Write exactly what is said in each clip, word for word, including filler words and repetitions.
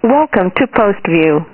Welcome to PostView.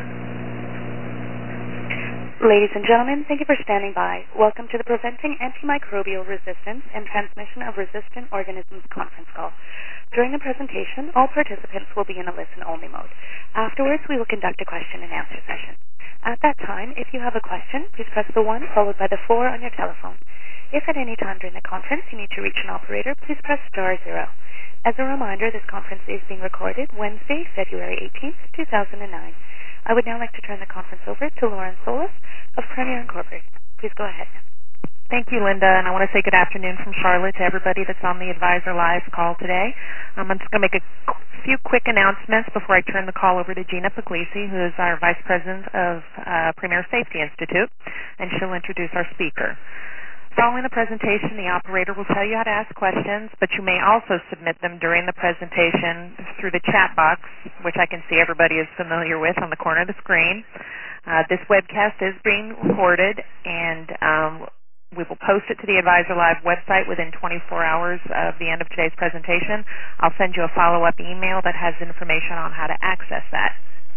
Ladies and gentlemen, thank you for standing by. Welcome to the Preventing Antimicrobial Resistance and Transmission of Resistant Organisms conference call. During the presentation, all participants will be in a listen-only mode. Afterwards, we will conduct a question-and-answer session. At that time, if you have a question, please press the one followed by the four on your telephone. If at any time during the conference you need to reach an operator, please press star zero. As a reminder, this conference is being recorded Wednesday, February eighteenth, two thousand nine. I would now like to turn the conference over to Lauren Solis of Premier Incorporated. Please go ahead. Thank you, Linda, and I want to say good afternoon from Charlotte to everybody that's on the Advisor Live call today. Um, I'm just going to make a few quick announcements before I turn the call over to Gina Puglisi, who is our Vice President of uh, Premier Safety Institute, and she'll introduce our speaker. Following the presentation, the operator will tell you how to ask questions, but you may also submit them during the presentation through the chat box, which I can see everybody is familiar with on the corner of the screen. Uh, this webcast is being recorded, and um, we will post it to the Advisor Live website within twenty-four hours of the end of today's presentation. I'll send you a follow-up email that has information on how to access that.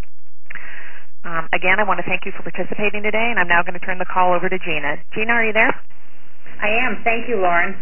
Um, again, I want to thank you for participating today, and I'm now going to turn the call over to Gina. Gina, are you there? I am. Thank you, Lauren.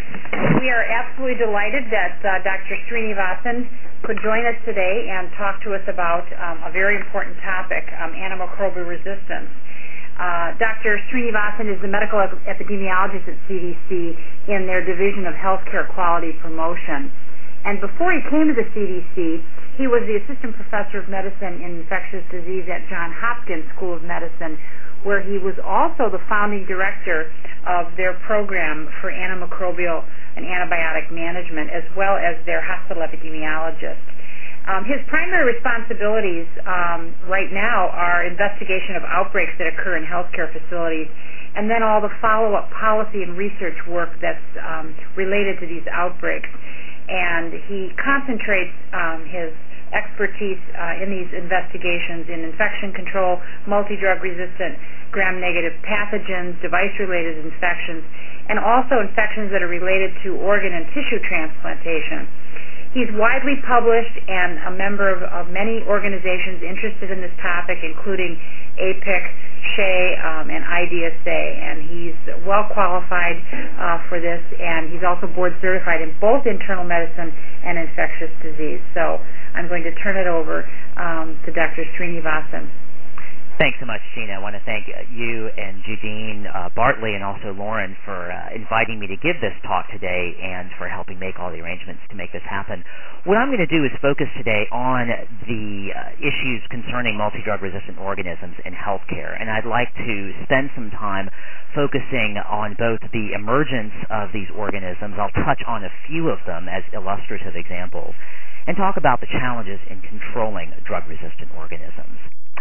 We are absolutely delighted that uh, Doctor Srinivasan could join us today and talk to us about um, a very important topic, um, antimicrobial resistance. Uh, Doctor Srinivasan is the medical ep- epidemiologist at C D C in their Division of Healthcare Quality Promotion. And before he came to the C D C, he was the Assistant Professor of Medicine in Infectious Disease at Johns Hopkins School of Medicine, where he was also the founding director of their program for antimicrobial and antibiotic management, as well as their hospital epidemiologist. Um, his primary responsibilities um, right now are investigation of outbreaks that occur in healthcare facilities, and then all the follow-up policy and research work that's um, related to these outbreaks. And he concentrates um, his expertise uh, in these investigations in infection control, multi-drug resistant, gram-negative pathogens, device-related infections, and also infections that are related to organ and tissue transplantation. He's widely published and a member of, of many organizations interested in this topic, including A P I C, S H E A, um, and I D S A, and he's well qualified uh, for this, and he's also board certified in both internal medicine and infectious disease. So I'm going to turn it over um, to Doctor Srinivasan. Thanks so much, Gina. I want to thank you and Judine uh, Bartley and also Lauren for uh, inviting me to give this talk today and for helping make all the arrangements to make this happen. What I'm going to do is focus today on the uh, issues concerning multi-drug resistant organisms in healthcare, and I'd like to spend some time focusing on both the emergence of these organisms. I'll touch on a few of them as illustrative examples, and talk about the challenges in controlling drug-resistant organisms.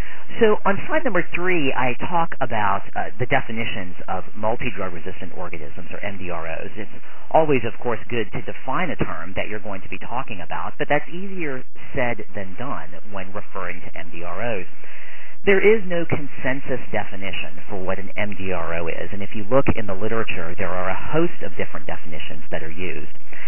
So on slide number three, I talk about uh, the definitions of multi-drug resistant organisms, or M D R Os. It's always, of course, good to define a term that you're going to be talking about, but that's easier said than done when referring to M D R Os. There is no consensus definition for what an M D R O is, and if you look in the literature, there are a host of different definitions that are used.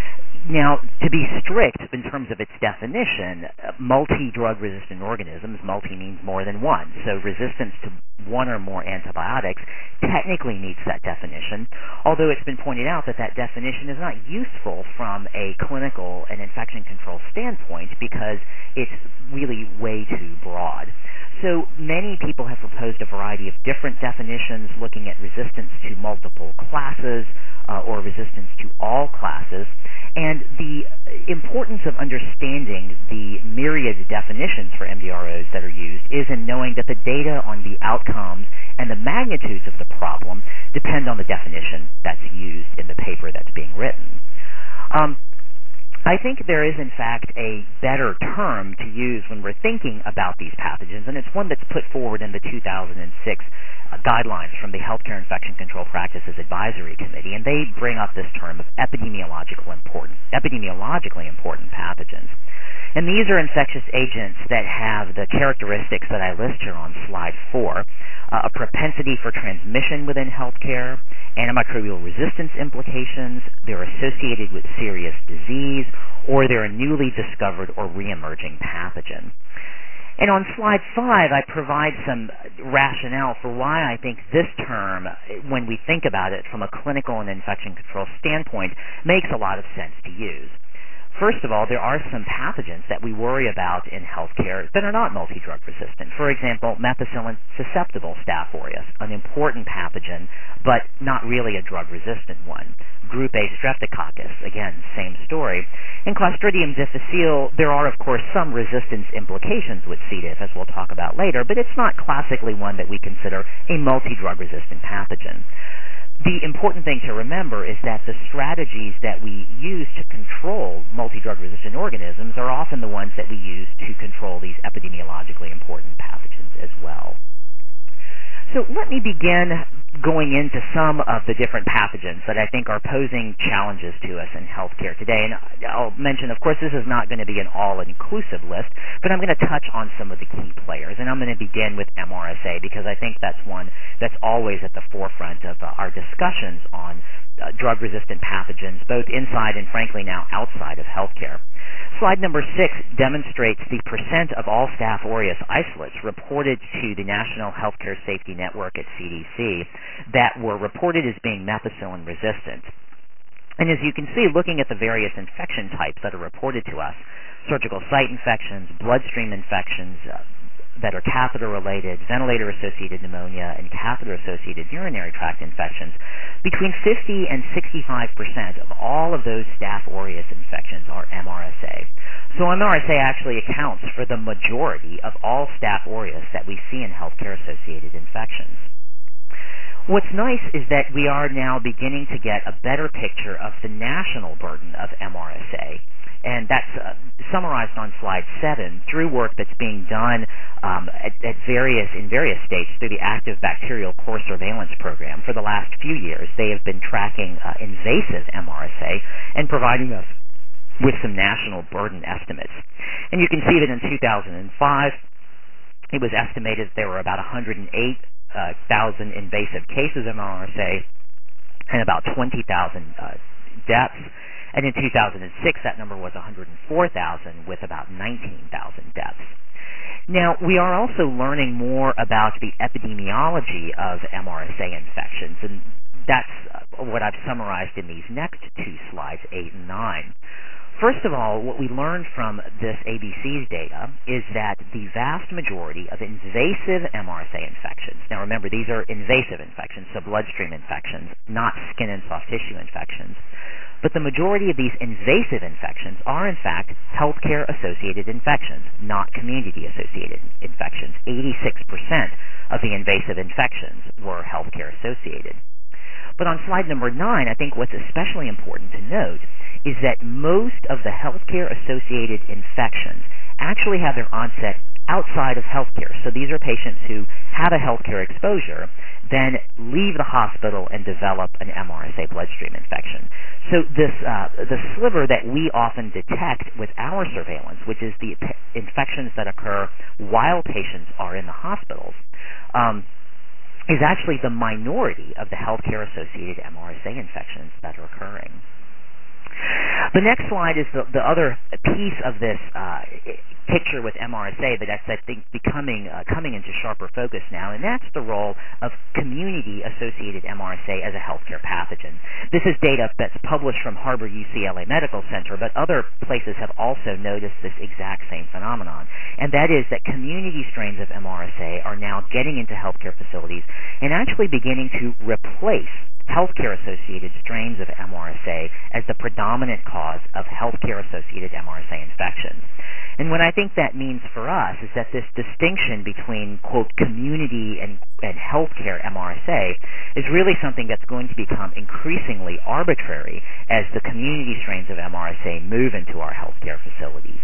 Now, to be strict in terms of its definition, uh, multi-drug resistant organisms, multi means more than one, so resistance to one or more antibiotics technically meets that definition, although it's been pointed out that that definition is not useful from a clinical and infection control standpoint because it's really way too broad. So many people have proposed a variety of different definitions looking at resistance to multiple classes uh, or resistance to all classes. And the importance of understanding the myriad definitions for M D R Os that are used is in knowing that the data on the outcomes and the magnitudes of the problem depend on the definition that's used in the paper that's being written. Um, I think there is, in fact, a better term to use when we're thinking about these pathogens, and it's one that's put forward in the two thousand six uh, guidelines from the Healthcare Infection Control Practices Advisory Committee, and they bring up this term of epidemiological important, epidemiologically important pathogens. And these are infectious agents that have the characteristics that I list here on slide four, uh, a propensity for transmission within healthcare, antimicrobial resistance implications, they're associated with serious disease, or they're a newly discovered or reemerging pathogen. And on slide five, I provide some rationale for why I think this term, when we think about it from a clinical and infection control standpoint, makes a lot of sense to use. First of all, there are some pathogens that we worry about in healthcare that are not multi-drug resistant. For example, methicillin-susceptible Staph aureus, an important pathogen, but not really a drug-resistant one. Group A streptococcus, again, same story. In Clostridium difficile, there are, of course, some resistance implications with C. diff, as we'll talk about later, but it's not classically one that we consider a multi-drug resistant pathogen. The important thing to remember is that the strategies that we use to control multi-drug resistant organisms are often the ones that we use to control these epidemiologically important pathogens as well. So let me begin going into some of the different pathogens that I think are posing challenges to us in healthcare today. And I'll mention, of course, this is not going to be an all-inclusive list, but I'm going to touch on some of the key players. And I'm going to begin with M R S A because I think that's one that's always at the forefront of uh, our discussions on uh, drug-resistant pathogens, both inside and, frankly, now outside of healthcare. Slide number six demonstrates the percent of all Staph aureus isolates reported to the National Healthcare Safety Network at C D C that were reported as being methicillin resistant. And as you can see, looking at the various infection types that are reported to us, surgical site infections, bloodstream infections, uh, that are catheter-related, ventilator-associated pneumonia, and catheter-associated urinary tract infections, between fifty and sixty-five percent of all of those Staph aureus infections are M R S A. So M R S A actually accounts for the majority of all Staph aureus that we see in healthcare-associated infections. What's nice is that we are now beginning to get a better picture of the national burden of M R S A. And that's uh, summarized on slide seven through work that's being done um, at, at various in various states through the Active Bacterial Core Surveillance Program. For the last few years, they have been tracking uh, invasive M R S A and providing us with some national burden estimates. And you can see that in two thousand five, it was estimated there were about one hundred eight thousand uh, invasive cases of M R S A and about twenty thousand uh, deaths. And in two thousand six, that number was one hundred four thousand with about nineteen thousand deaths. Now, we are also learning more about the epidemiology of M R S A infections, and that's what I've summarized in these next two slides, eight and nine. First of all, what we learned from this A B C's data is that the vast majority of invasive M R S A infections, now remember, these are invasive infections, so bloodstream infections, not skin and soft tissue infections, but the majority of these invasive infections are, in fact, healthcare-associated infections, not community-associated infections. eighty-six percent of the invasive infections were healthcare-associated. But on slide number nine, I think what's especially important to note is that most of the healthcare-associated infections actually have their onset outside of healthcare. So these are patients who have a healthcare exposure, then leave the hospital and develop an M R S A bloodstream infection. So this uh, the sliver that we often detect with our surveillance, which is the p- infections that occur while patients are in the hospitals, um, is actually the minority of the healthcare-associated M R S A infections that are occurring. The next slide is the, the other piece of this uh, picture with M R S A that that's, I think, becoming uh, coming into sharper focus now, and that's the role of community-associated M R S A as a healthcare pathogen. This is data that's published from Harbor U C L A Medical Center, but other places have also noticed this exact same phenomenon, and that is that community strains of M R S A are now getting into healthcare facilities and actually beginning to replace healthcare-associated strains of M R S A as the predominant cause of healthcare-associated M R S A infections. And what I think that means for us is that this distinction between, quote, community and, and healthcare M R S A is really something that's going to become increasingly arbitrary as the community strains of M R S A move into our healthcare facilities.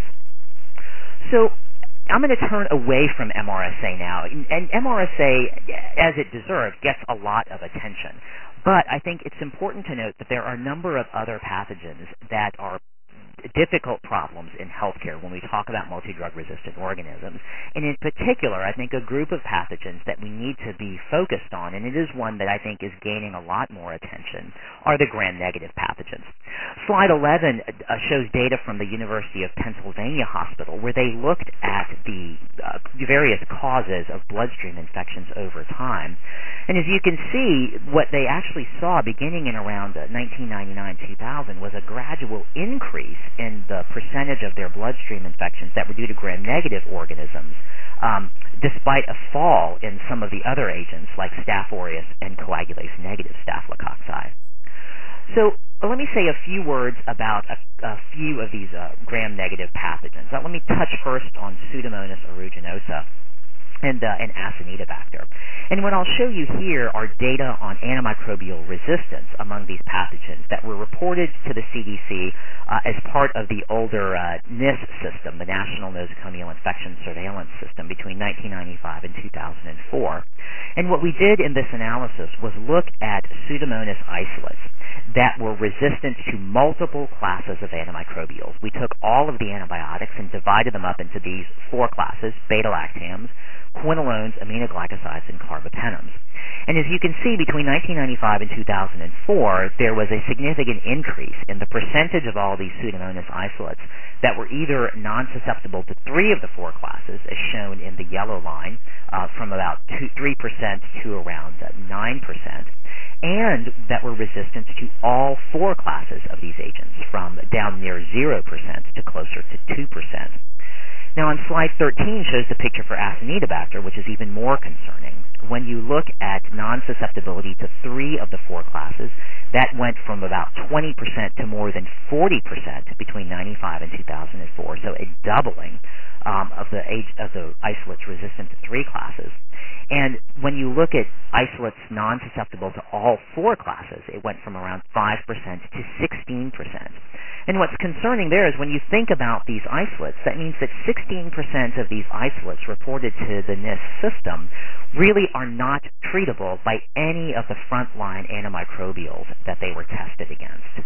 So I'm going to turn away from M R S A now, and M R S A, as it deserves, gets a lot of attention. But I think it's important to note that there are a number of other pathogens that are difficult problems in healthcare when we talk about multi-drug resistant organisms. And in particular, I think a group of pathogens that we need to be focused on, and it is one that I think is gaining a lot more attention, are the gram-negative pathogens. Slide eleven uh, shows data from the University of Pennsylvania Hospital where they looked at the uh, various causes of bloodstream infections over time. And as you can see, what they actually saw beginning in around uh, nineteen ninety-nine two thousand was a gradual increase in the percentage of their bloodstream infections that were due to gram-negative organisms, um, despite a fall in some of the other agents like Staph aureus and coagulase-negative staphylococci. So let me say a few words about a, a few of these uh, gram-negative pathogens. Now, let me touch first on Pseudomonas aeruginosa and, uh, and Acinetobacter. And what I'll show you here are data on antimicrobial resistance among these pathogens that were reported to the C D C uh, as part of the older uh, NIST system, the National Nosocomial Infection Surveillance System, between nineteen ninety-five and two thousand four. And what we did in this analysis was look at Pseudomonas isolates that were resistant to multiple classes of antimicrobials. We took all of the antibiotics and divided them up into these four classes: beta-lactams, quinolones, aminoglycosides, and carbapenems. And as you can see, between nineteen ninety-five and two thousand four, there was a significant increase in the percentage of all these Pseudomonas isolates that were either non-susceptible to three of the four classes, as shown in the yellow line, uh, from about two, three percent to around uh, nine percent, and that were resistant to all four classes of these agents, from down near zero percent to closer to two percent. Now, on slide thirteen shows the picture for Acinetobacter, which is even more concerning. When you look at non-susceptibility to three of the four classes, that went from about twenty percent to more than forty percent between ninety-five and two thousand four, so a doubling um, of the age of the isolates resistant to three classes. And when you look at isolates non-susceptible to all four classes, it went from around five percent to sixteen percent. And what's concerning there is when you think about these isolates, that means that sixteen percent of these isolates reported to the NIST system really are not treatable by any of the frontline antimicrobials that they were tested against.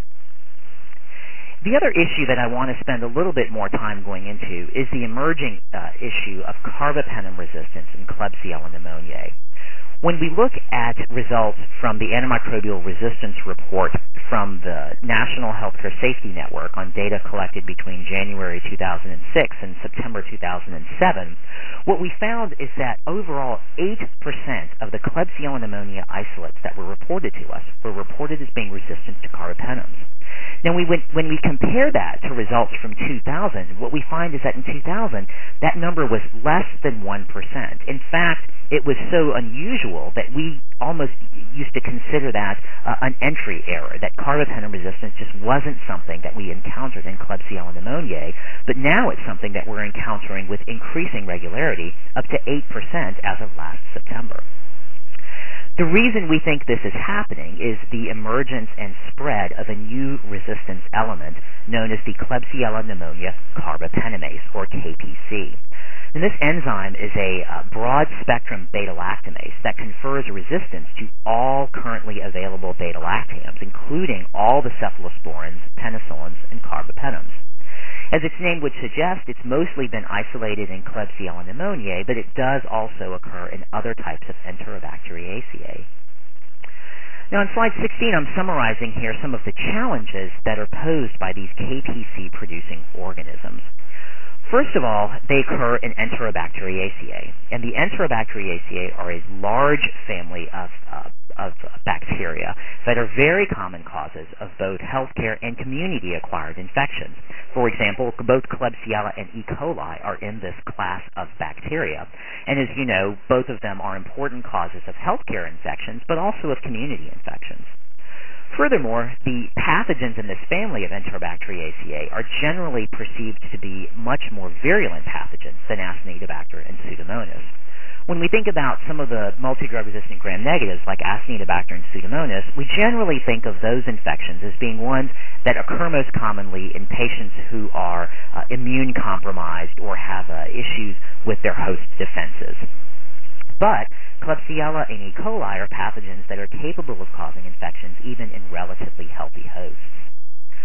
The other issue that I want to spend a little bit more time going into is the emerging uh, issue of carbapenem resistance in Klebsiella pneumoniae. When we look at results from the antimicrobial resistance report from the National Healthcare Safety Network on data collected between January two thousand six and September two thousand seven, what we found is that overall eight percent of the Klebsiella pneumoniae isolates that were reported to us were reported as being resistant to carbapenems. Now, we went, when we compare that to results from two thousand, what we find is that in two thousand, that number was less than one percent. In fact, it was so unusual that we almost used to consider that uh, an entry error, that carbapenem resistance just wasn't something that we encountered in Klebsiella pneumoniae, but now it's something that we're encountering with increasing regularity, up to eight percent as of last September. The reason we think this is happening is the emergence and spread of a new resistance element known as the Klebsiella pneumonia carbapenemase, or K P C. And this enzyme is a uh, broad-spectrum beta-lactamase that confers resistance to all currently available beta-lactams, including all the cephalosporins, penicillins, and carbapenems. As its name would suggest, it's mostly been isolated in Klebsiella pneumoniae, but it does also occur in other types of Enterobacteriaceae. Now, on slide sixteen, I'm summarizing here some of the challenges that are posed by these K P C-producing organisms. First of all, they occur in Enterobacteriaceae, and the Enterobacteriaceae are a large family of, uh, of bacteria that are very common causes of both healthcare and community-acquired infections. For example, both Klebsiella and E. coli are in this class of bacteria, and as you know, both of them are important causes of healthcare infections, but also of community infections. Furthermore, the pathogens in this family of Enterobacteriaceae are generally perceived to be much more virulent pathogens than Acinetobacter and Pseudomonas. When we think about some of the multi-drug-resistant gram-negatives like Acinetobacter and Pseudomonas, we generally think of those infections as being ones that occur most commonly in patients who are uh, immune-compromised or have uh, issues with their host defenses. But Klebsiella and E. coli are pathogens that are capable of causing infections even in relatively healthy hosts.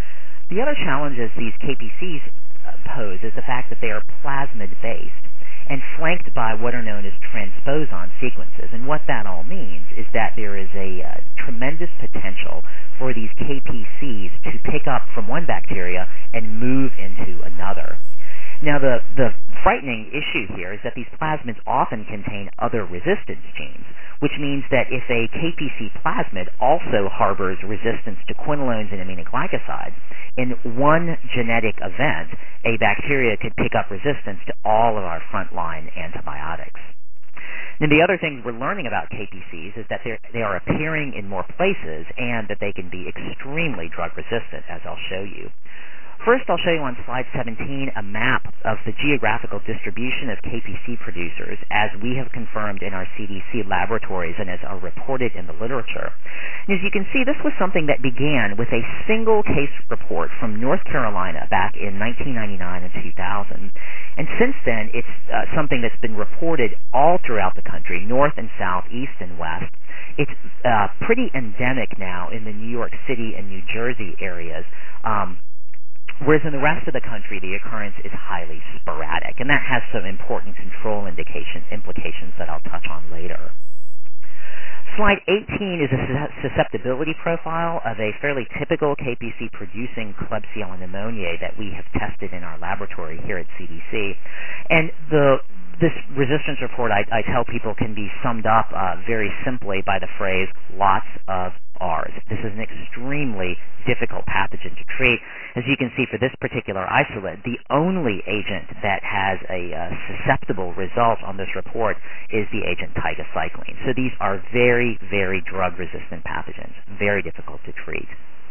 The other challenges these K P Cs pose is the fact that they are plasmid-based and flanked by what are known as transposon sequences. And what that all means is that there is a uh, tremendous potential for these K P Cs to pick up from one bacteria and move into another. Now, the, the frightening issue here is that these plasmids often contain other resistance genes, which means that if a K P C plasmid also harbors resistance to quinolones and aminoglycosides, in one genetic event, a bacteria could pick up resistance to all of our frontline antibiotics. Now, the other things we're learning about K P Cs is that they are appearing in more places and that they can be extremely drug resistant, as I'll show you. First, I'll show you on slide seventeen a map of the geographical distribution of K P C producers as we have confirmed in our C D C laboratories and as are reported in the literature. And as you can see, this was something that began with a single case report from North Carolina back in nineteen ninety-nine and two thousand. And since then, it's uh, something that's been reported all throughout the country, north and south, east and west. It's uh, pretty endemic now in the New York City and New Jersey areas. Um, Whereas in the rest of the country, the occurrence is highly sporadic, and that has some important control indication, implications that I'll touch on later. Slide eighteen is a susceptibility profile of a fairly typical K P C-producing Klebsiella pneumoniae that we have tested in our laboratory here at C D C. And the this resistance report, I, I tell people, can be summed up uh, very simply by the phrase, lots of R's. This is an extremely difficult pathogen to treat. As you can see for this particular isolate, the only agent that has a uh, susceptible result on this report is the agent tigecycline. So these are very, very drug-resistant pathogens, very difficult to treat.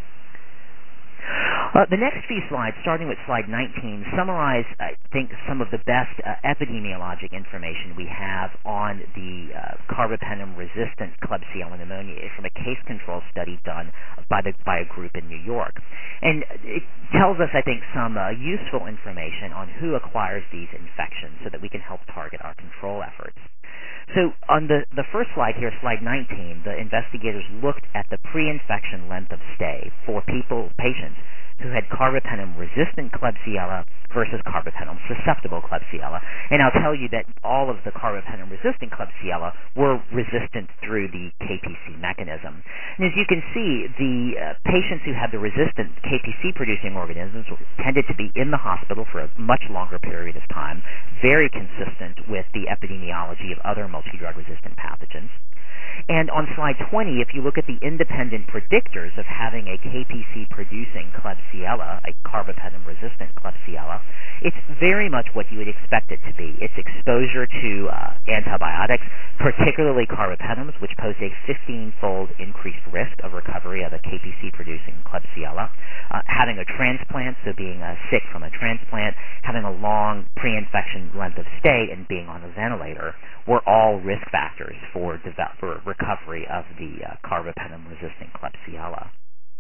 Uh, the next few slides, starting with slide nineteen, summarize, I think, some of the best uh, epidemiologic information we have on the uh, carbapenem-resistant Klebsiella pneumoniae from a case control study done by, the, by a group in New York. And it tells us, I think, some uh, useful information on who acquires these infections so that we can help target our control efforts. So on the, the first slide here, slide nineteen, the investigators looked at the pre-infection length of stay for people, patients who had carbapenem-resistant Klebsiella versus carbapenem-susceptible Klebsiella. And I'll tell you that all of the carbapenem-resistant Klebsiella were resistant through the K P C mechanism. And as you can see, the uh, patients who had the resistant K P C-producing organisms tended to be in the hospital for a much longer period of time, very consistent with the epidemiology of other multi-drug-resistant pathogens. And on slide twenty, if you look at the independent predictors of having a K P C-producing Klebsiella, a carbapenem-resistant Klebsiella, it's very much what you would expect it to be. It's exposure to uh, antibiotics, particularly carbapenems, which pose a fifteen-fold increased risk of recovery of a K P C-producing Klebsiella, uh, having a transplant, so being uh, sick from a transplant, having a long pre-infection length of stay, and being on a ventilator were all risk factors for, develop, for recovery of the uh, carbapenem-resistant Klebsiella.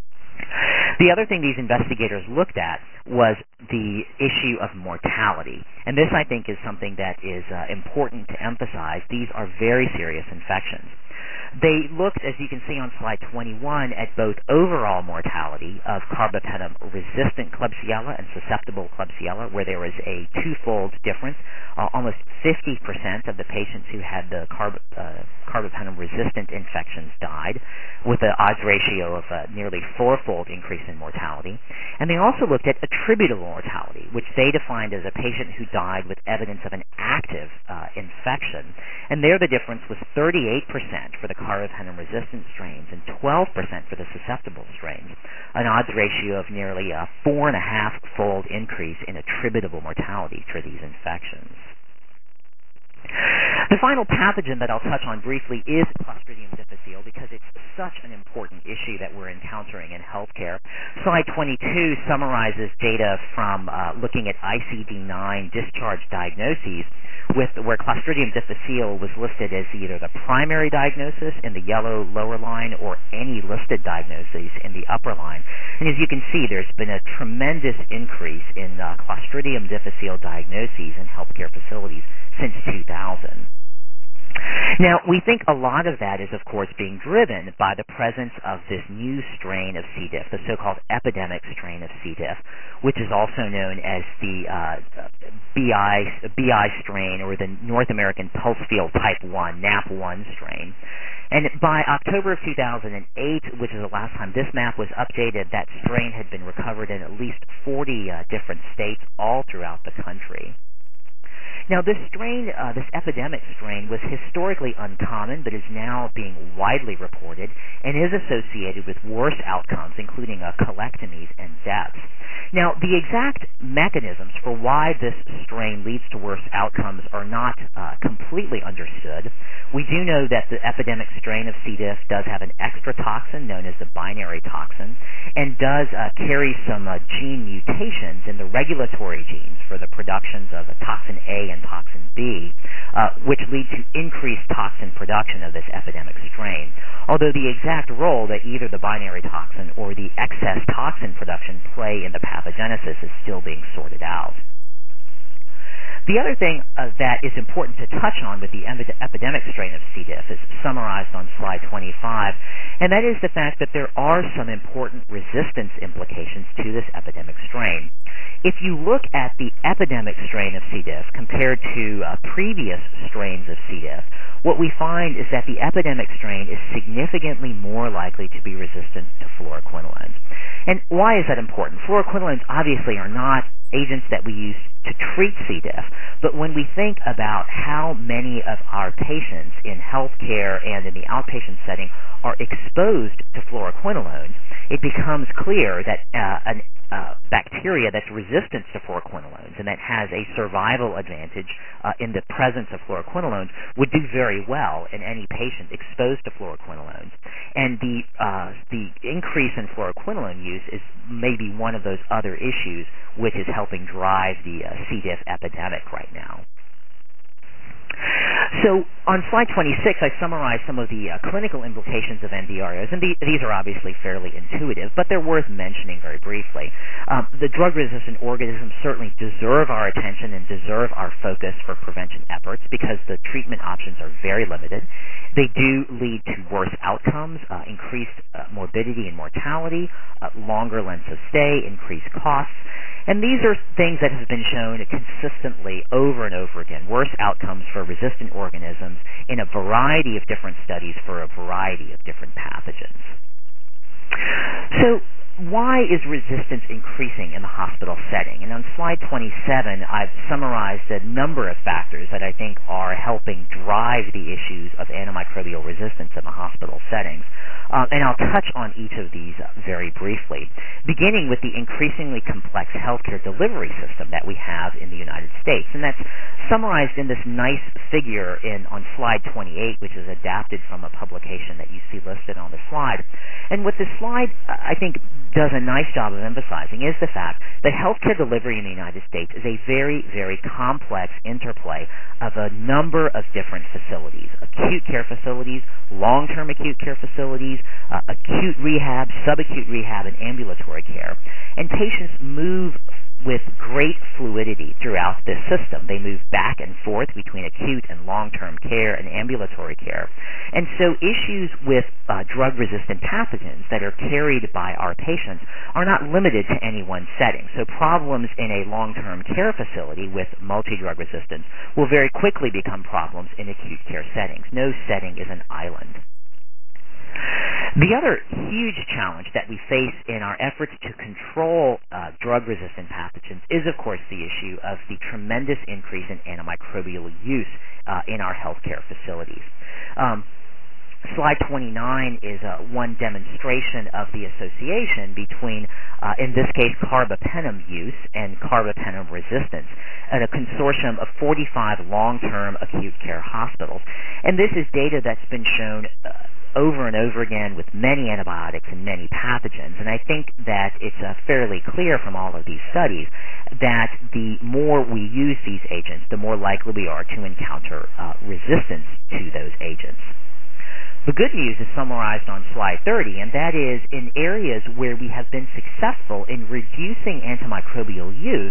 The other thing these investigators looked at was the issue of mortality. And this, I think, is something that is uh, important to emphasize. These are very serious infections. They looked, as you can see on slide twenty-one, at both overall mortality of carbapenem-resistant Klebsiella and susceptible Klebsiella, where there was a twofold difference. Uh, almost fifty percent of the patients who had the carb, uh, carbapenem-resistant infections died, with an odds ratio of uh, nearly fourfold increase in mortality. And they also looked at attributable mortality, which they defined as a patient who died with evidence of an active uh, infection. And there the difference was thirty-eight percent for the carbapenem-resistant strains and twelve percent for the susceptible strains, an odds ratio of nearly a four and a half fold increase in attributable mortality for these infections. The final pathogen that I'll touch on briefly is Clostridium difficile because it's such an important issue that we're encountering in healthcare. Slide twenty-two summarizes data from uh, looking at I C D nine discharge diagnoses with where Clostridium difficile was listed as either the primary diagnosis in the yellow lower line or any listed diagnoses in the upper line. And as you can see, there's been a tremendous increase in uh, Clostridium difficile diagnoses in healthcare facilities since two thousand. Now, we think a lot of that is, of course, being driven by the presence of this new strain of C. diff, the so-called epidemic strain of C. diff, which is also known as the uh, B I, B I strain, or the North American Pulsfield Type one, N A P one strain. And by October of two thousand eight, which is the last time this map was updated, that strain had been recovered in at least forty uh, different states all throughout the country. Now, this strain, uh, this epidemic strain, was historically uncommon, but is now being widely reported and is associated with worse outcomes, including uh, colectomies and deaths. Now, the exact mechanisms for why this strain leads to worse outcomes are not uh, completely understood. We do know that the epidemic strain of C. diff does have an extra toxin known as the binary toxin, and does uh, carry some uh, gene mutations in the regulatory genes for the productions of uh, toxin A and toxin B, uh, which lead to increased toxin production of this epidemic strain. Although the exact role that either the binary toxin or the excess toxin production play in the pathogenesis is still being sorted out. The other thing uh, that is important to touch on with the em- epidemic strain of C. diff is summarized on slide twenty-five, and that is the fact that there are some important resistance implications to this epidemic strain. If you look at the epidemic strain of C. diff compared to uh, previous strains of C. diff, what we find is that the epidemic strain is significantly more likely to be resistant to fluoroquinolones. And why is that important? Fluoroquinolones obviously are not agents that we use to treat C. diff, but when we think about how many of our patients in healthcare and in the outpatient setting are exposed to fluoroquinolones, it becomes clear that uh, an uh, bacteria that's resistant to fluoroquinolones and that has a survival advantage uh, in the presence of fluoroquinolones would do very well in any patient exposed to fluoroquinolones. And the uh, the increase in fluoroquinolone use is maybe one of those other issues which is helping drive the uh, C. diff epidemic right now. So on slide twenty-six, I summarized some of the uh, clinical implications of N D R Os, and the, these are obviously fairly intuitive, but they're worth mentioning very briefly. Um, the drug-resistant organisms certainly deserve our attention and deserve our focus for prevention efforts because the treatment options are very limited. They do lead to worse outcomes, uh, increased uh, morbidity and mortality, uh, longer lengths of stay, increased costs. And these are things that have been shown consistently over and over again, worse outcomes for resistant organisms in a variety of different studies for a variety of different pathogens. So why is resistance increasing in the hospital setting? And on slide twenty-seven, I've summarized a number of factors that I think are helping drive the issues of antimicrobial resistance in the hospital settings. Um, and I'll touch on each of these very briefly, beginning with the increasingly complex healthcare delivery system that we have in the United States. And that's summarized in this nice figure in on slide twenty-eight, which is adapted from a publication that you see listed on the slide. And what this slide, I think, does a nice job of emphasizing is the fact that healthcare delivery in the United States is a very, very complex interplay of a number of different facilities, acute care facilities, long-term acute care facilities, uh, acute rehab, subacute rehab, and ambulatory care. And patients move with great fluidity throughout this system. They move back and forth between acute and long-term care and ambulatory care. And so issues with uh, drug-resistant pathogens that are carried by our patients are not limited to any one setting. So problems in a long-term care facility with multi-drug resistance will very quickly become problems in acute care settings. No setting is an island. The other huge challenge that we face in our efforts to control uh, drug-resistant pathogens is, of course, the issue of the tremendous increase in antimicrobial use uh, in our healthcare facilities. Um, Slide twenty-nine is uh, one demonstration of the association between, uh, in this case, carbapenem use and carbapenem resistance at a consortium of forty-five long-term acute care hospitals. And this is data that's been shown uh, over and over again with many antibiotics and many pathogens. And I think that it's uh, fairly clear from all of these studies that the more we use these agents, the more likely we are to encounter uh, resistance to those agents. The good news is summarized on slide thirty, and that is in areas where we have been successful in reducing antimicrobial use,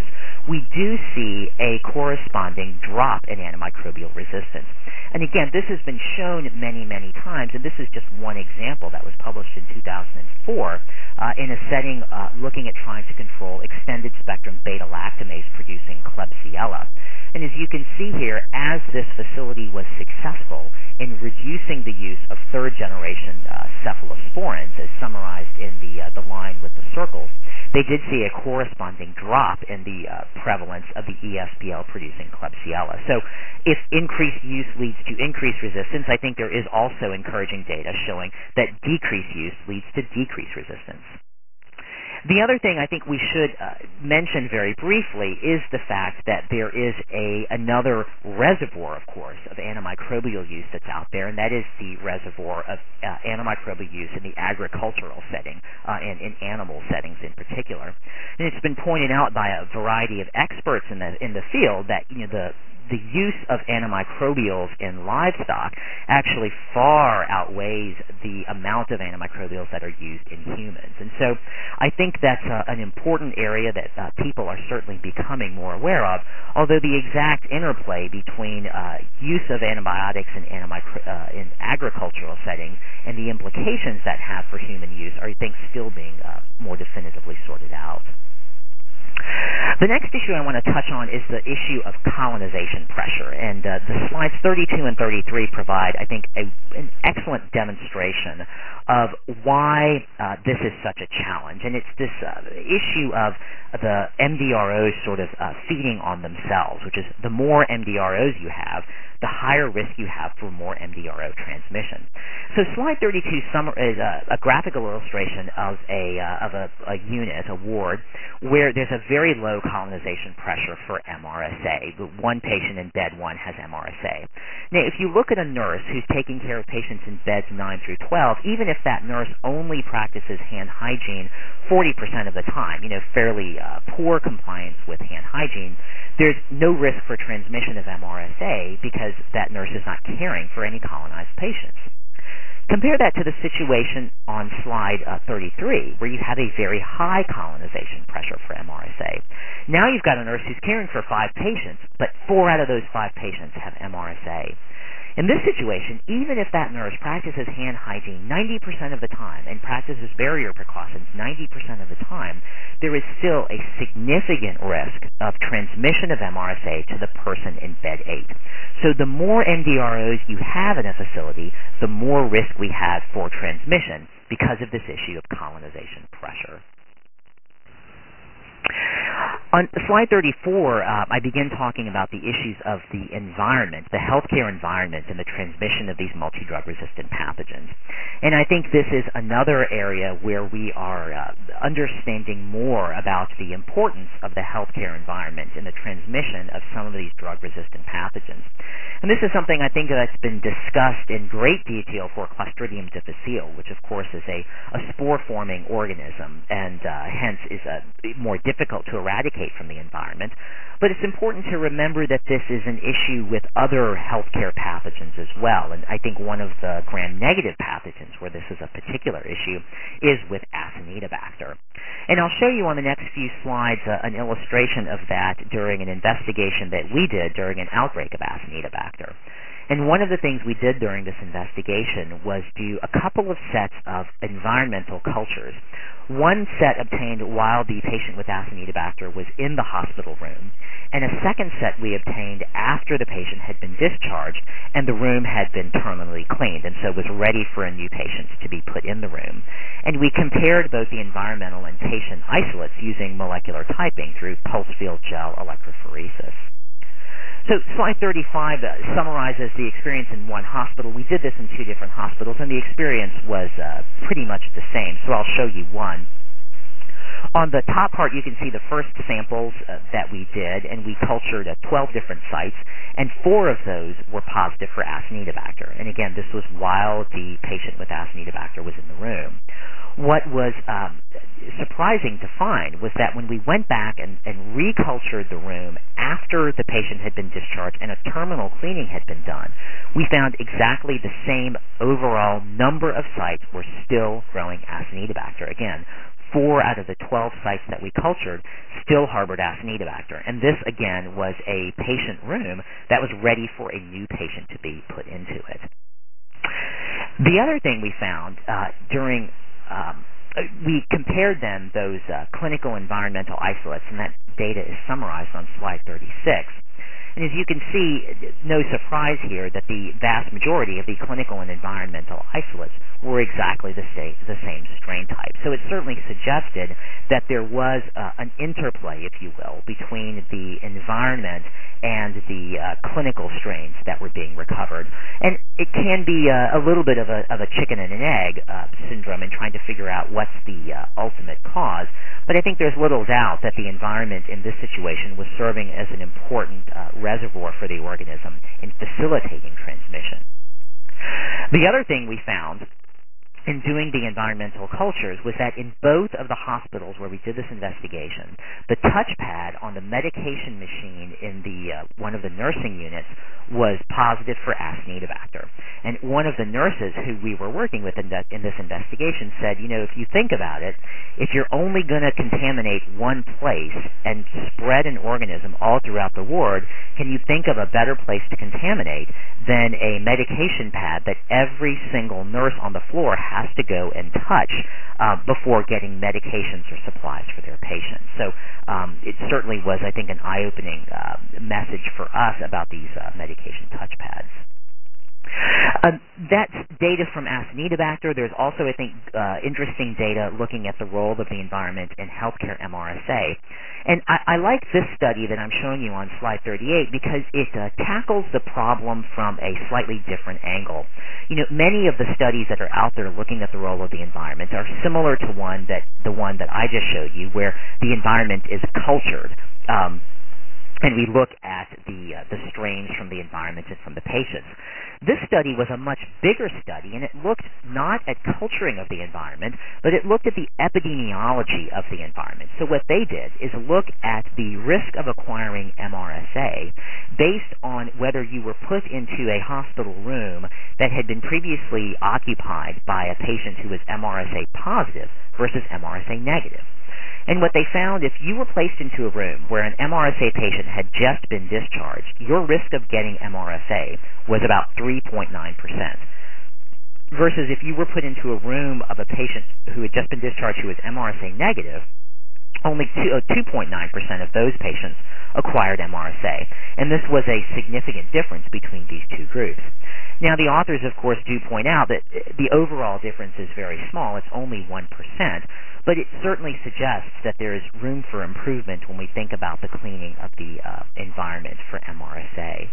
we do see a corresponding drop in antimicrobial resistance. And again, this has been shown many, many times, and this is just one example that was published in two thousand four uh, in a setting uh, looking at trying to control extended-spectrum beta-lactamase-producing Klebsiella. And as you can see here, as this facility was successful in reducing the use of third-generation uh, cephalosporins, as summarized in the, uh, the line with the circles, they did see a corresponding drop in the uh, prevalence of the E S B L-producing Klebsiella. So if increased use leads to increased resistance, I think there is also encouraging data showing that decreased use leads to decreased resistance. The other thing I think we should uh, mention very briefly is the fact that there is a another reservoir, of course, of antimicrobial use that's out there, and that is the reservoir of uh, antimicrobial use in the agricultural setting, uh, and in animal settings in particular. And it's been pointed out by a variety of experts in the in the field that you know the the use of antimicrobials in livestock actually far outweighs the amount of antimicrobials that are used in humans. And so I think that's uh, an important area that uh, people are certainly becoming more aware of, although the exact interplay between uh, use of antibiotics in, antimicro- uh, in agricultural settings and the implications that have for human use are, I think, still being uh, more definitively sorted out. The next issue I want to touch on is the issue of colonization pressure, and uh, the slides thirty-two and thirty-three provide, I think, a, an excellent demonstration of why uh, this is such a challenge, and it's this uh, issue of the M D R Os sort of uh, feeding on themselves, which is the more M D R Os you have, the higher risk you have for more M D R O transmission. So slide thirty-two is a, a graphical illustration of a uh, of a, a unit, a ward, where there's a very low colonization pressure for M R S A. One patient in bed one has M R S A. Now, if you look at a nurse who's taking care of patients in beds nine through twelve, even if that nurse only practices hand hygiene forty percent of the time, you know, fairly uh, poor compliance with hand hygiene, there's no risk for transmission of M R S A because that nurse is not caring for any colonized patients. Compare that to the situation on slide uh, thirty-three, where you have a very high colonization pressure for M R S A. Now you've got a nurse who's caring for five patients, but four out of those five patients have M R S A. In this situation, even if that nurse practices hand hygiene ninety percent of the time and practices barrier precautions ninety percent of the time, there is still a significant risk of transmission of M R S A to the person in bed eight. So the more M D R Os you have in a facility, the more risk we have for transmission because of this issue of colonization pressure. On slide thirty-four, uh, I begin talking about the issues of the environment, the healthcare environment, and the transmission of these multi-drug resistant pathogens. And I think this is another area where we are uh, understanding more about the importance of the healthcare environment and the transmission of some of these drug-resistant pathogens. And this is something I think that's been discussed in great detail for Clostridium difficile, which of course is a, a spore-forming organism and uh, hence is uh, more difficult to eradicate from the environment. But it's important to remember that this is an issue with other healthcare pathogens as well. And I think one of the gram-negative pathogens where this is a particular issue is with Acinetobacter. And I'll show you on the next few slides uh, an illustration of that during an investigation that we did during an outbreak of Acinetobacter. And one of the things we did during this investigation was do a couple of sets of environmental cultures. One set obtained while the patient with Acinetobacter was in the hospital room, and a second set we obtained after the patient had been discharged and the room had been terminally cleaned and so was ready for a new patient to be put in the room. And we compared both the environmental and patient isolates using molecular typing through pulse field gel electrophoresis. So slide thirty-five uh, summarizes the experience in one hospital. We did this in two different hospitals, and the experience was uh, pretty much the same, so I'll show you one. On the top part, you can see the first samples uh, that we did, and we cultured uh, twelve different sites, and four of those were positive for Acinetobacter. And again, this was while the patient with Acinetobacter was in the room. What was um, surprising to find was that when we went back and, and recultured the room after the patient had been discharged and a terminal cleaning had been done, we found exactly the same overall number of sites were still growing Acinetobacter. Again, four out of the twelve sites that we cultured still harbored Acinetobacter. And this, again, was a patient room that was ready for a new patient to be put into it. The other thing we found uh, during um, we compared then those uh, clinical environmental isolates, and that data is summarized on slide thirty-six. And as you can see, no surprise here that the vast majority of the clinical and environmental isolates were exactly the, sta- the same strain type. So it certainly suggested that there was uh, an interplay, if you will, between the environment and the uh, clinical strains that were being recovered. And it can be uh, a little bit of a, of a chicken and an egg uh, syndrome in trying to figure out what's the uh, ultimate cause. But I think there's little doubt that the environment in this situation was serving as an important uh, reservoir for the organism in facilitating transmission. The other thing we found in doing the environmental cultures was that in both of the hospitals where we did this investigation, the touchpad on the medication machine in the uh, one of the nursing units was positive for Acinetobacter. And one of the nurses who we were working with in, that, in this investigation said, you know, if you think about it, if you're only going to contaminate one place and spread an organism all throughout the ward, can you think of a better place to contaminate than a medication pad that every single nurse on the floor has to go and touch uh, before getting medications or supplies for their patients? So um, it certainly was, I think, an eye-opening uh, message for us about these uh, medication touchpads. Uh, that's data from Acinetobacter. There's also, I think, uh, interesting data looking at the role of the environment in healthcare M R S A. And I, I like this study that I'm showing you on slide thirty-eight because it uh, tackles the problem from a slightly different angle. You know, many of the studies that are out there looking at the role of the environment are similar to one that the one that I just showed you, where the environment is cultured. Um, and we look at the uh, the strains from the environment and from the patients. This study was a much bigger study, and it looked not at culturing of the environment, but it looked at the epidemiology of the environment. So what they did is look at the risk of acquiring M R S A based on whether you were put into a hospital room that had been previously occupied by a patient who was M R S A positive versus M R S A negative. And what they found, if you were placed into a room where an M R S A patient had just been discharged, your risk of getting M R S A was about three point nine percent. Versus if you were put into a room of a patient who had just been discharged who was M R S A negative, only two point nine percent of those patients acquired M R S A. And this was a significant difference between these two groups. Now, the authors, of course, do point out that the overall difference is very small. It's only one percent. But it certainly suggests that there is room for improvement when we think about the cleaning of the uh, environment for M R S A.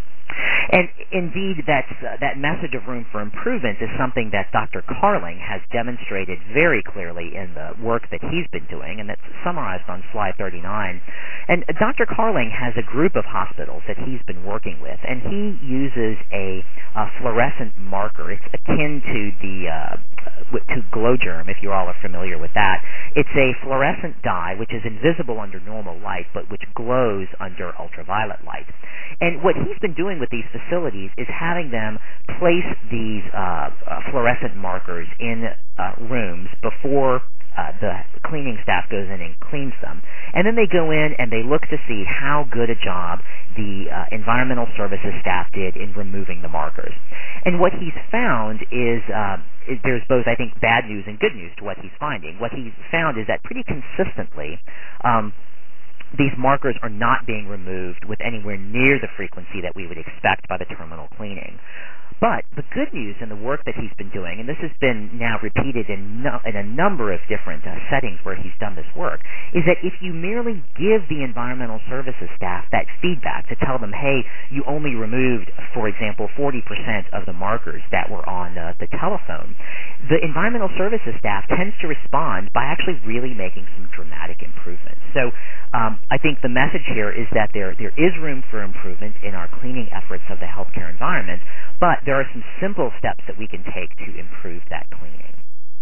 And indeed, that's, uh, that message of room for improvement is something that Doctor Carling has demonstrated very clearly in the work that he's been doing, and that's summarized on slide thirty-nine. And Doctor Carling has a group of hospitals that he's been working with, and he uses a, a fluorescent marker. It's akin to the uh, to GlowGerm, if you all are familiar with that. It's a fluorescent dye which is invisible under normal light, but which glows under ultraviolet light. And what he's been doing with these facilities is having them place these uh, uh, fluorescent markers in uh, rooms before uh, the cleaning staff goes in and cleans them. And then they go in and they look to see how good a job the uh, environmental services staff did in removing the markers. And what he's found is, uh, is there's both, I think, bad news and good news to what he's finding. What he's found is that pretty consistently, um, these markers are not being removed with anywhere near the frequency that we would expect by the terminal cleaning. But the good news in the work that he's been doing, and this has been now repeated in, no, in a number of different uh, settings where he's done this work, is that if you merely give the environmental services staff that feedback to tell them, hey, you only removed, for example, forty percent of the markers that were on uh, the telephone, the environmental services staff tends to respond by actually really making some dramatic improvements. So um, I think the message here is that there there is room for improvement in our cleaning efforts of the healthcare environment, but there are some simple steps that we can take to improve that cleaning.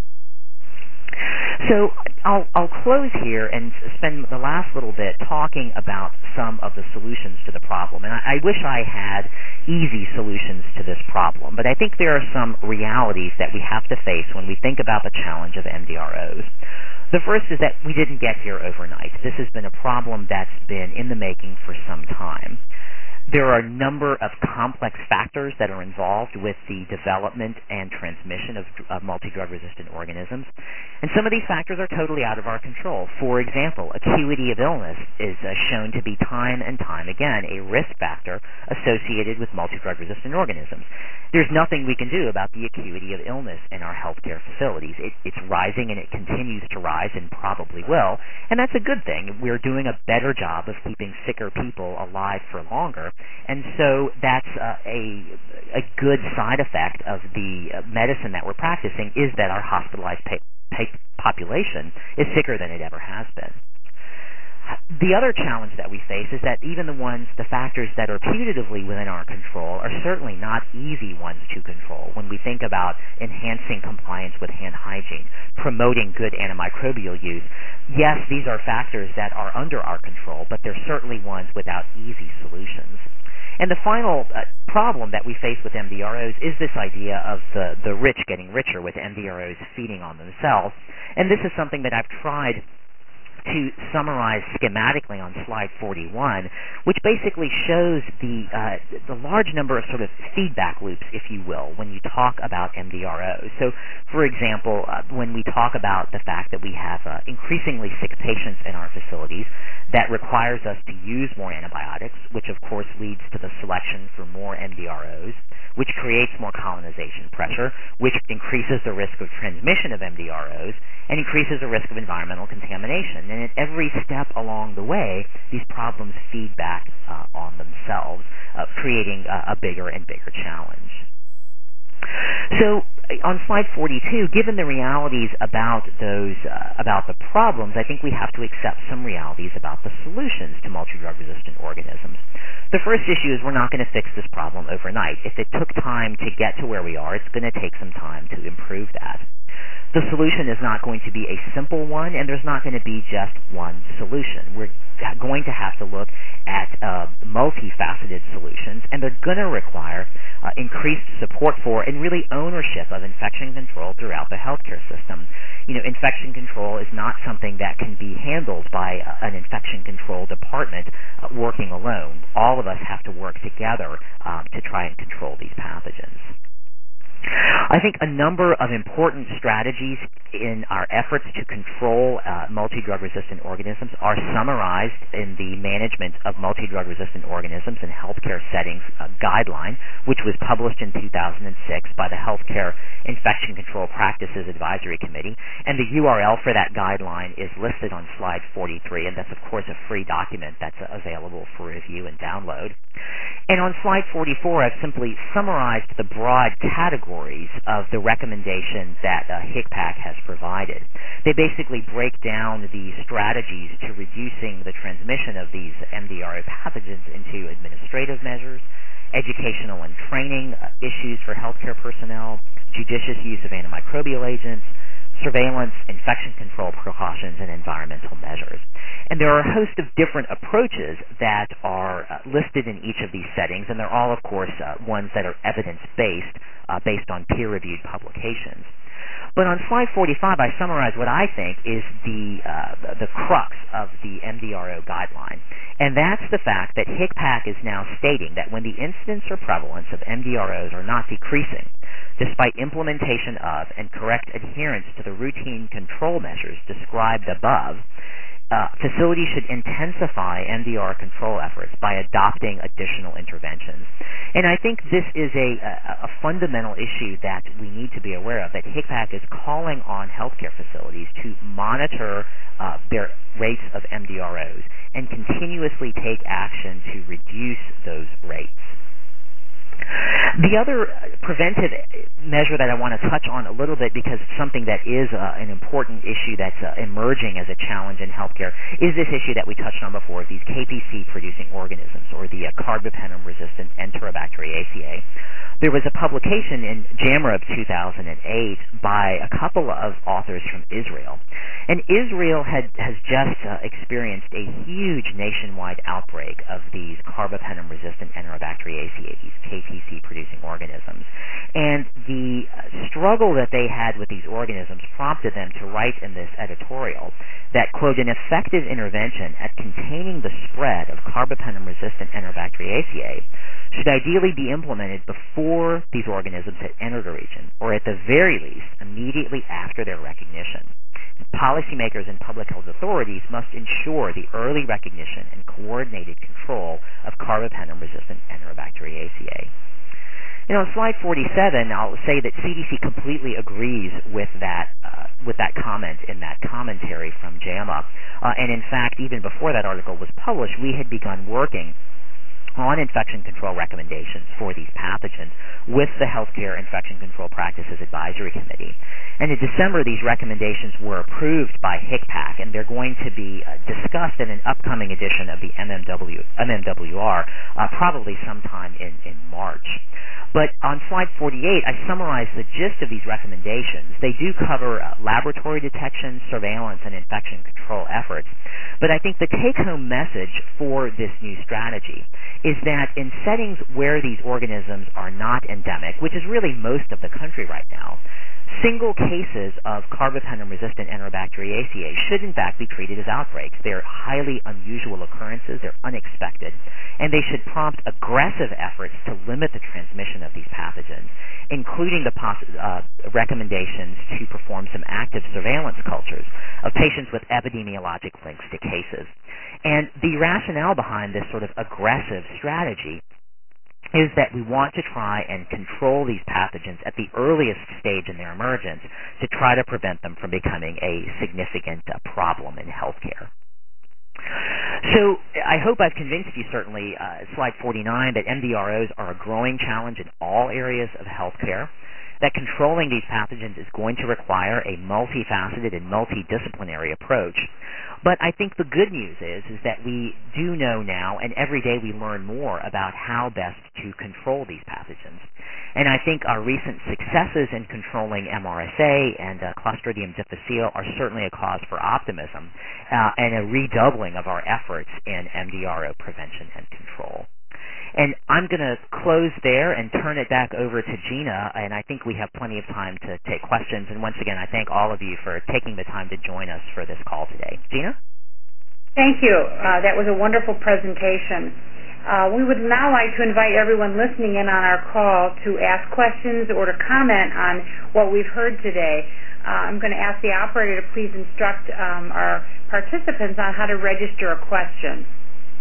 So I'll, I'll close here and spend the last little bit talking about some of the solutions to the problem. And I, I wish I had easy solutions to this problem, but I think there are some realities that we have to face when we think about the challenge of M D R Os. The first is that we didn't get here overnight. This has been a problem that's been in the making for some time. There are a number of complex factors that are involved with the development and transmission of, of multi-drug resistant organisms, and some of these factors are totally out of our control. For example, acuity of illness is uh, shown to be time and time again a risk factor associated with multi-drug resistant organisms. There's nothing we can do about the acuity of illness in our healthcare facilities. It, it's rising and it continues to rise and probably will, and that's a good thing. We're doing a better job of keeping sicker people alive for longer. And so that's uh, a a good side effect of the uh, medicine that we're practicing is that our hospitalized pa- pa- population is sicker than it ever has been. The other challenge that we face is that even the ones, the factors that are putatively within our control are certainly not easy ones to control. When we think about enhancing compliance with hand hygiene, promoting good antimicrobial use, yes, these are factors that are under our control, but they're certainly ones without easy solutions. And the final uh, problem that we face with M D R Os is this idea of the, the rich getting richer with M D R Os feeding on themselves. And this is something that I've tried to summarize schematically on slide forty-one, which basically shows the uh, the large number of sort of feedback loops, if you will, when you talk about M D R Os. So, for example, uh, when we talk about the fact that we have uh, increasingly sick patients in our facilities, that requires us to use more antibiotics, which of course leads to the selection for more M D R Os, which creates more colonization pressure, which increases the risk of transmission of M D R Os, and increases the risk of environmental contamination. And at every step along the way, these problems feed back uh, on themselves, uh, creating uh, a bigger and bigger challenge. So on slide forty-two, given the realities about those uh, about the problems, I think we have to accept some realities about the solutions to multi-drug resistant organisms. The first issue is we're not going to fix this problem overnight. If it took time to get to where we are, it's going to take some time to improve that. The solution is not going to be a simple one, and there's not going to be just one solution. We're going to have to look at uh, multifaceted solutions, and they're going to require uh, increased support for and really ownership of infection control throughout the healthcare system. You know, infection control is not something that can be handled by uh, an infection control department uh, working alone. All of us have to work together um, to try and control these pathogens. I think a number of important strategies in our efforts to control uh, multi-drug resistant organisms are summarized in the Management of Multi-Drug Resistant Organisms in Healthcare Settings uh, guideline, which was published in two thousand six by the Healthcare Infection Control Practices Advisory Committee. And the U R L for that guideline is listed on slide forty-three, and that's, of course, a free document that's uh, available for review and download. And on slide forty-four, I've simply summarized the broad categories of the recommendation that uh, HICPAC has provided. They basically break down the strategies to reducing the transmission of these M D R O pathogens into administrative measures, educational and training uh, issues for healthcare personnel, judicious use of antimicrobial agents, surveillance, infection control precautions, and environmental measures. And there are a host of different approaches that are uh, listed in each of these settings, and they're all, of course, uh, ones that are evidence-based, uh, based on peer-reviewed publications. But on slide forty-five, I summarize what I think is the uh, the crux of the M D R O guideline, and that's the fact that HICPAC is now stating that when the incidence or prevalence of M D R Os are not decreasing, despite implementation of and correct adherence to the routine control measures described above, Uh, facilities should intensify M D R control efforts by adopting additional interventions. And I think this is a, a, a fundamental issue that we need to be aware of, that HICPAC is calling on healthcare facilities to monitor uh, their rates of M D R Os and continuously take action to reduce those rates. The other preventive measure that I want to touch on a little bit, because it's something that is uh, an important issue that's uh, emerging as a challenge in healthcare, is this issue that we touched on before, these K P C-producing organisms, or the uh, carbapenem-resistant Enterobacteriaceae. there was a publication in JAMA of two thousand eight by a couple of authors from Israel. And Israel had, has just uh, experienced a huge nationwide outbreak of these carbapenem-resistant Enterobacteriaceae, these K T C-producing organisms. And the struggle that they had with these organisms prompted them to write in this editorial that, quote, an effective intervention at containing the spread of carbapenem-resistant Enterobacteriaceae should ideally be implemented before these organisms had entered a region, or at the very least, immediately after their recognition. Policymakers and public health authorities must ensure the early recognition and coordinated control of carbapenem-resistant Enterobacteriaceae. You know, on slide forty-seven, I'll say that C D C completely agrees with that uh, with that comment in that commentary from JAMA. Uh, and in fact, even before that article was published, we had begun working on infection control recommendations for these pathogens with the Healthcare Infection Control Practices Advisory Committee. And in December, these recommendations were approved by HICPAC, and they're going to be uh, discussed in an upcoming edition of the M M W, M M W R, uh, probably sometime in, in March. But on slide forty-eight, I summarize the gist of these recommendations. They do cover uh, laboratory detection, surveillance, and infection control efforts. But I think the take-home message for this new strategy is that in settings where these organisms are not endemic, which is really most of the country right now, single cases of carbapenem-resistant Enterobacteriaceae should in fact be treated as outbreaks. They're highly unusual occurrences, they're unexpected, and they should prompt aggressive efforts to limit the transmission of these pathogens, including the poss- uh, recommendations to perform some active surveillance cultures of patients with epidemiologic links to cases. And the rationale behind this sort of aggressive strategy is that we want to try and control these pathogens at the earliest stage in their emergence to try to prevent them from becoming a significant uh, problem in healthcare. So I hope I've convinced you, certainly, uh, slide forty-nine, that M D R Os are a growing challenge in all areas of healthcare, that controlling these pathogens is going to require a multifaceted and multidisciplinary approach. But I think the good news is, is that we do know now, and every day we learn more about how best to control these pathogens. And I think our recent successes in controlling M R S A and uh, Clostridium difficile are certainly a cause for optimism uh, and a redoubling of our efforts in M D R O prevention and control. And I'm going to close there and turn it back over to Gina, and I think we have plenty of time to take questions. And once again, I thank all of you for taking the time to join us for this call today. Gina? Thank you. Uh, that was a wonderful presentation. Uh, we would now like to invite everyone listening in on our call to ask questions or to comment on what we've heard today. Uh, I'm going to ask the operator to please instruct um, our participants on how to register a question.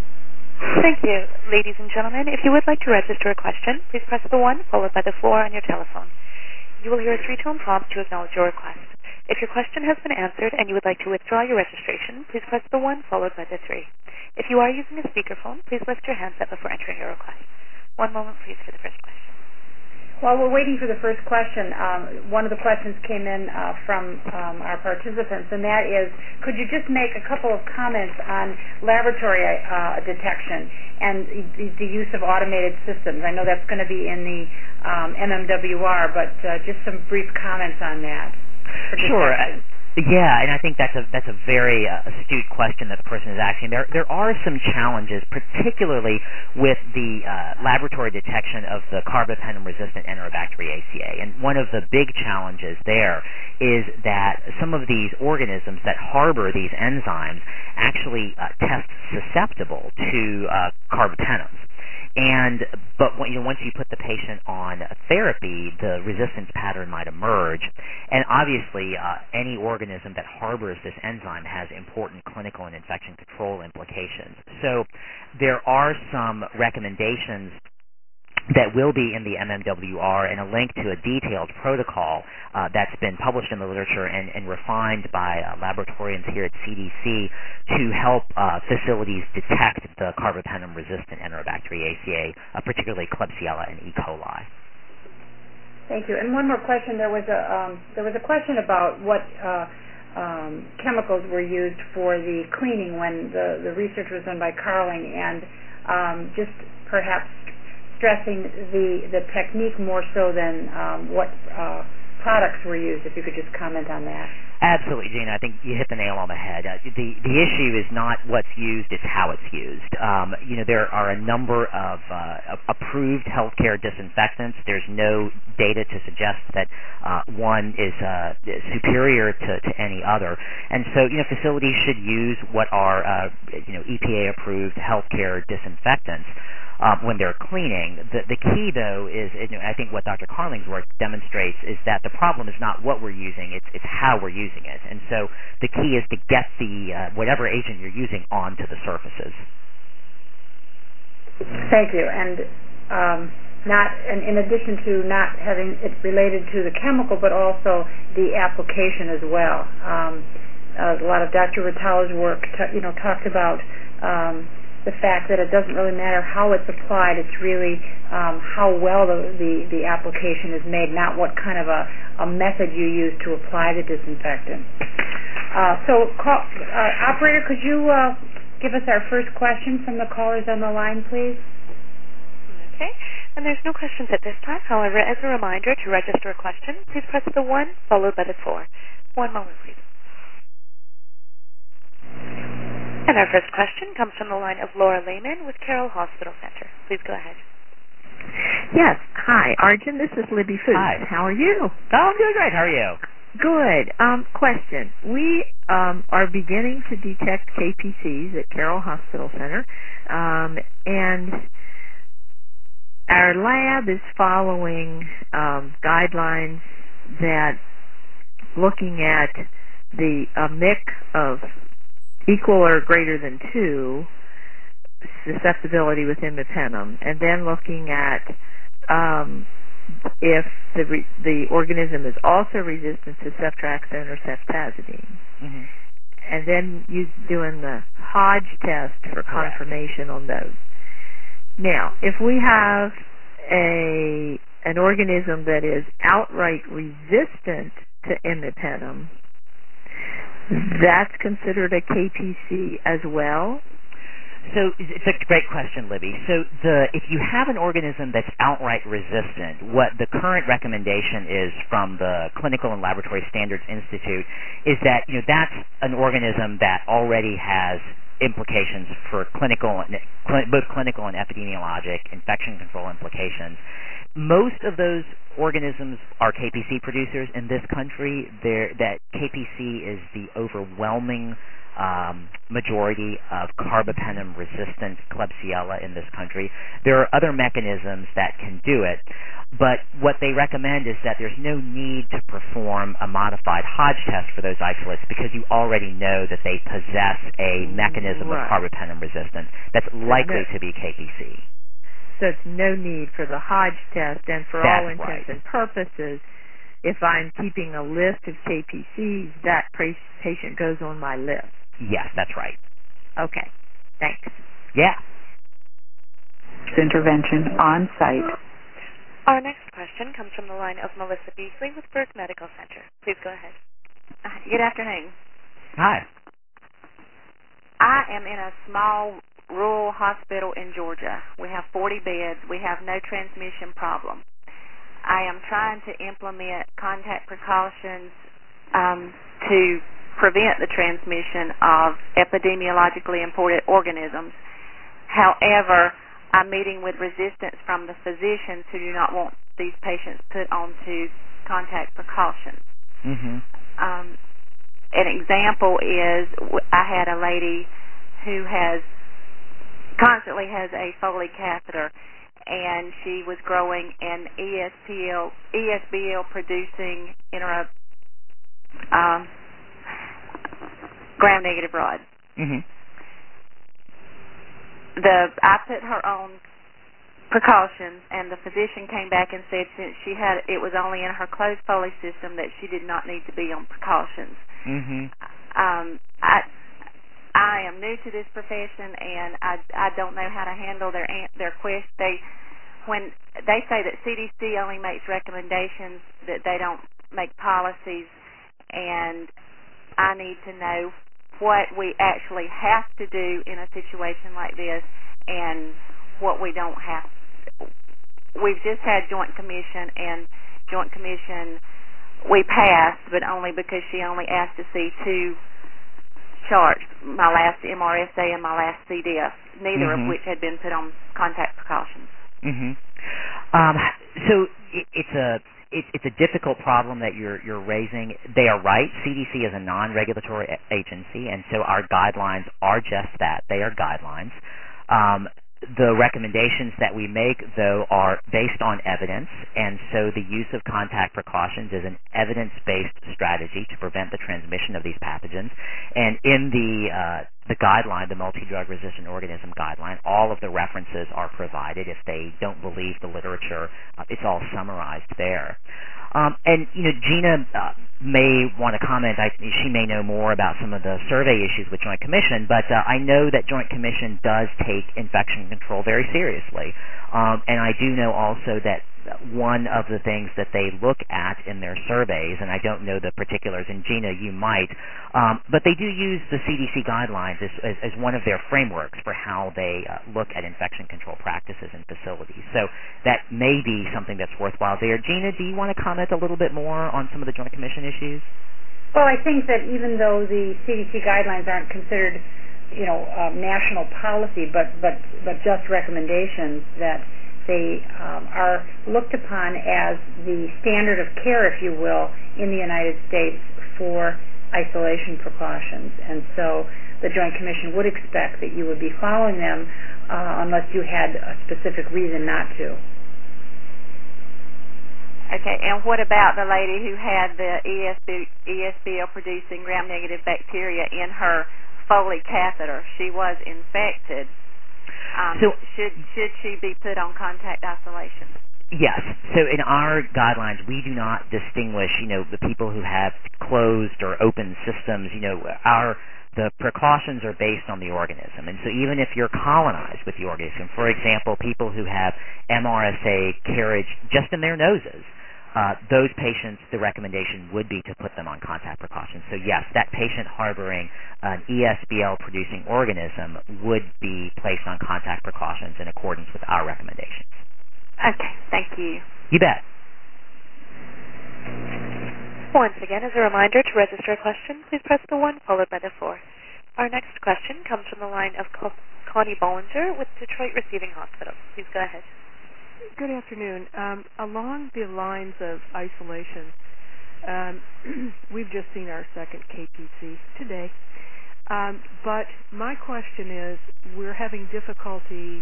Thank you. Ladies and gentlemen, if you would like to register a question, please press the one followed by the four on your telephone. You will hear a three-tone prompt to acknowledge your request. If your question has been answered and you would like to withdraw your registration, please press the one followed by the three. If you are using a speakerphone, please lift your handset before entering your request. One moment, please, for the first question. While we're waiting for the first question, um, one of the questions came in uh, from um, our participants, and that is, could you just make a couple of comments on laboratory uh, detection and the, the use of automated systems? I know that's going to be in the um, M M W R, but uh, just some brief comments on that. Sure. I- Yeah, and I think that's a that's a very uh, astute question that the person is asking. There there are some challenges, particularly with the uh, laboratory detection of the carbapenem-resistant Enterobacteriaceae. And one of the big challenges there is that some of these organisms that harbor these enzymes actually uh, test susceptible to uh, carbapenems. And but when, you know, once you put the patient on therapy, the resistance pattern might emerge. And obviously, uh, any organism that harbors this enzyme has important clinical and infection control implications. So there are some recommendations that will be in the M M W R and a link to a detailed protocol uh, that's been published in the literature and, and refined by uh, laboratorians here at C D C to help uh, facilities detect the carbapenem-resistant Enterobacteriaceae, uh, particularly Klebsiella and E. coli. Thank you. And one more question. There was a um, there was a question about what uh, um, chemicals were used for the cleaning when the, the research was done by Carling, and um, just perhaps stressing the the technique more so than um, what uh, products were used. If you could just comment on that. Absolutely, Gina. I think you hit the nail on the head. Uh, the the issue is not what's used; it's how it's used. Um, you know, there are a number of uh, approved healthcare disinfectants. There's no data to suggest that uh, one is uh, superior to, to any other, and so you know, facilities should use what are uh, you know E P A-approved healthcare disinfectants. Um, when they're cleaning. The, the key, though, is, you know, I think what Doctor Carling's work demonstrates is that the problem is not what we're using, it's, it's how we're using it. And so the key is to get the uh, whatever agent you're using onto the surfaces. Thank you. And um, not, and in addition to not having it related to the chemical, but also the application as well. Um, uh, a lot of Doctor Ritala's work, t- you know, talked about um, the fact that it doesn't really matter how it's applied, it's really um, how well the, the, the application is made, not what kind of a, a method you use to apply the disinfectant. Uh, so, call, uh, operator, could you uh, give us our first question from the callers on the line, please? Okay, and there's no questions at this time. However, as a reminder, to register a question, please press the one followed by the four. One moment, please. And our first question comes from the line of Laura Lehman with Carroll Hospital Center. Please go ahead. Yes. Hi, Arjun. This is Libby Food. Hi. How are you? Oh, I'm doing great. How are you? Good. Um, question. We um, are beginning to detect K P Cs at Carroll Hospital Center, um, and our lab is following um, guidelines that looking at the a mix of equal or greater than two susceptibility with imipenem, and then looking at um, if the re- the organism is also resistant to ceftriaxone or ceftazidime, mm-hmm. and then you doing the Hodge test for confirmation on those. Now, if we have a an organism that is outright resistant to imipenem, that's considered a K P C as well? So it's a great question, Libby. So the if you have an organism that's outright resistant, what the current recommendation is from the Clinical and Laboratory Standards Institute is that you know that's an organism that already has implications for clinical, both clinical and epidemiologic infection control implications. Most of those organisms are K P C producers in this country. There, that K P C is the overwhelming um, majority of carbapenem-resistant Klebsiella in this country. There are other mechanisms that can do it, but what they recommend is that there's no need to perform a modified Hodge test for those isolates because you already know that they possess a mechanism right. of carbapenem resistance that's likely no. to be K P C. So it's no need for the Hodge test, and for That's all intents right. and purposes, if I'm keeping a list of K P Cs, that patient goes on my list. Yes, that's right. Okay, thanks. Yeah. Intervention on site. Our next question comes from the line of Melissa Beasley with Burke Medical Center. Please go ahead. Uh, good afternoon. Hi. I am in a small rural hospital in Georgia. We have forty beds. We have no transmission problem. I am trying to implement contact precautions um, to prevent the transmission of epidemiologically important organisms. However, I'm meeting with resistance from the physicians who do not want these patients put onto contact precautions. Mm-hmm. Um, an example is I had a lady who has constantly has a Foley catheter, and she was growing an E S P L, E S B L producing inter um, gram-negative rod. Mm-hmm. The I put her on precautions, and the physician came back and said since she had it was only in her closed Foley system that she did not need to be on precautions. Mm-hmm. Um, I I am new to this profession, and I, I don't know how to handle their their quest. They when they say that C D C only makes recommendations, that they don't make policies, and I need to know what we actually have to do in a situation like this, and what we don't have, we've just had Joint Commission, and Joint Commission we passed, but only because she only asked to see two charts, my last M R S A and my last C D F, neither mm-hmm. of which had been put on contact precautions. Mm-hmm. Um, so it, it's a it, it's a difficult problem that you're you're raising. They are right. C D C is a non-regulatory a- agency, and so our guidelines are just that. They are guidelines. Um, The recommendations that we make, though, are based on evidence, and so the use of contact precautions is an evidence-based strategy to prevent the transmission of these pathogens. And in the uh, the guideline, the multi-drug resistant organism guideline, all of the references are provided. If they don't believe the literature, uh, it's all summarized there. Um, and, you know, Gina uh, may want to comment. I, she may know more about some of the survey issues with Joint Commission, but uh, I know that Joint Commission does take infection control very seriously. Um, and I do know also that one of the things that they look at in their surveys, and I don't know the particulars, and Gina, you might, um, but they do use the C D C guidelines as, as, as one of their frameworks for how they uh, look at infection control practices in facilities. So that may be something that's worthwhile there. Gina, do you want to comment a little bit more on some of the Joint Commission issues? Well, I think that even though the C D C guidelines aren't considered, you know, uh, national policy, but, but, but just recommendations, that they um, are looked upon as the standard of care, if you will, in the United States for isolation precautions. And so the Joint Commission would expect that you would be following them uh, unless you had a specific reason not to. Okay, and what about the lady who had the E S B L producing gram-negative bacteria in her Foley catheter? She was infected. Um, so should should she be put on contact isolation? Yes. So in our guidelines, we do not distinguish, you know, the people who have closed or open systems. You know, our the precautions are based on the organism, and so even if you're colonized with the organism, for example, people who have M R S A carriage just in their noses, uh, those patients, the recommendation would be to put them on contact precautions. So yes, that patient harboring an E S B L-producing organism would be placed on contact precautions in accordance with our recommendations. Okay, thank you. You bet. Once again, as a reminder, to register a question, please press the one followed by the four. Our next question comes from the line of Connie Bollinger with Detroit Receiving Hospital. Please go ahead. Good afternoon. Um, along the lines of isolation, um, we've just seen our second K P C today. Um, but my question is, we're having difficulty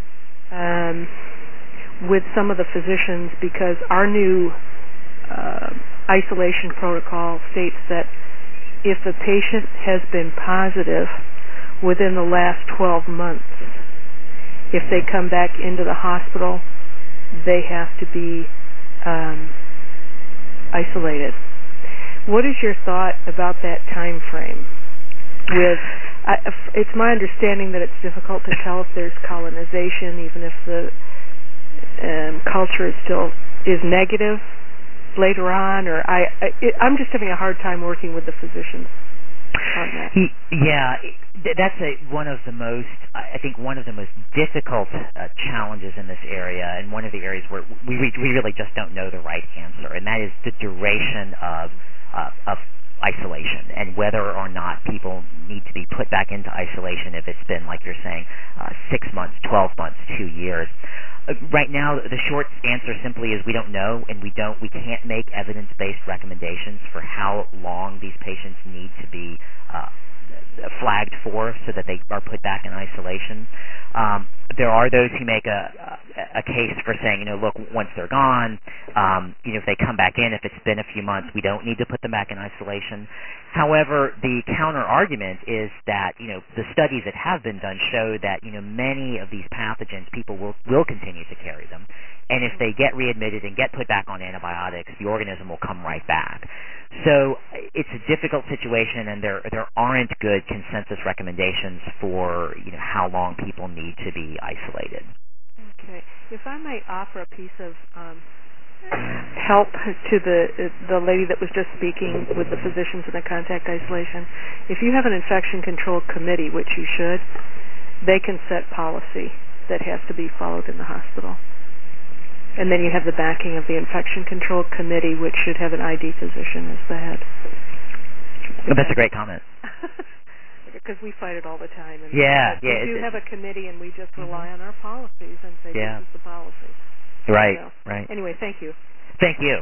um, with some of the physicians because our new uh, isolation protocol states that if a patient has been positive within the last twelve months, if they come back into the hospital, they have to be um, isolated. What is your thought about that time frame? With, I, it's my understanding that it's difficult to tell if there's colonization, even if the um, culture is still is negative later on. Or I, I, it, I'm just having a hard time working with the physicians on that. Yeah, that's a, one of the most, I think, one of the most difficult uh, challenges in this area, and one of the areas where we we really just don't know the right answer, and that is the duration of uh, of isolation and whether or not people need to be put back into isolation if it's been, like you're saying, uh, six months, twelve months, two years. Uh, right now, the short answer simply is we don't know, and we don't, we can't make evidence-based recommendations for how long these patients need to be uh, flagged for so that they are put back in isolation. Um, there are those who make a, a, a case for saying, you know, look, once they're gone, um, you know, if they come back in, if it's been a few months, we don't need to put them back in isolation. However, the counter argument is that, you know, the studies that have been done show that, you know, many of these pathogens, people will, will continue to carry them. And if they get readmitted and get put back on antibiotics, the organism will come right back. So it's a difficult situation, and there there aren't good consensus recommendations for, you know, how long people need to be isolated. Okay. If I might offer a piece of um, help to the the lady that was just speaking with the physicians in the contact isolation, if you have an infection control committee, which you should, they can set policy that has to be followed in the hospital. And then you have the backing of the Infection Control Committee, which should have an I D physician as the head. Oh, that's a great comment. Because we fight it all the time. And yeah, we yeah. do have a committee, and we just mm-hmm. rely on our policies and say, yeah. this is the policy. Right, so, right. Anyway, thank you. Thank you.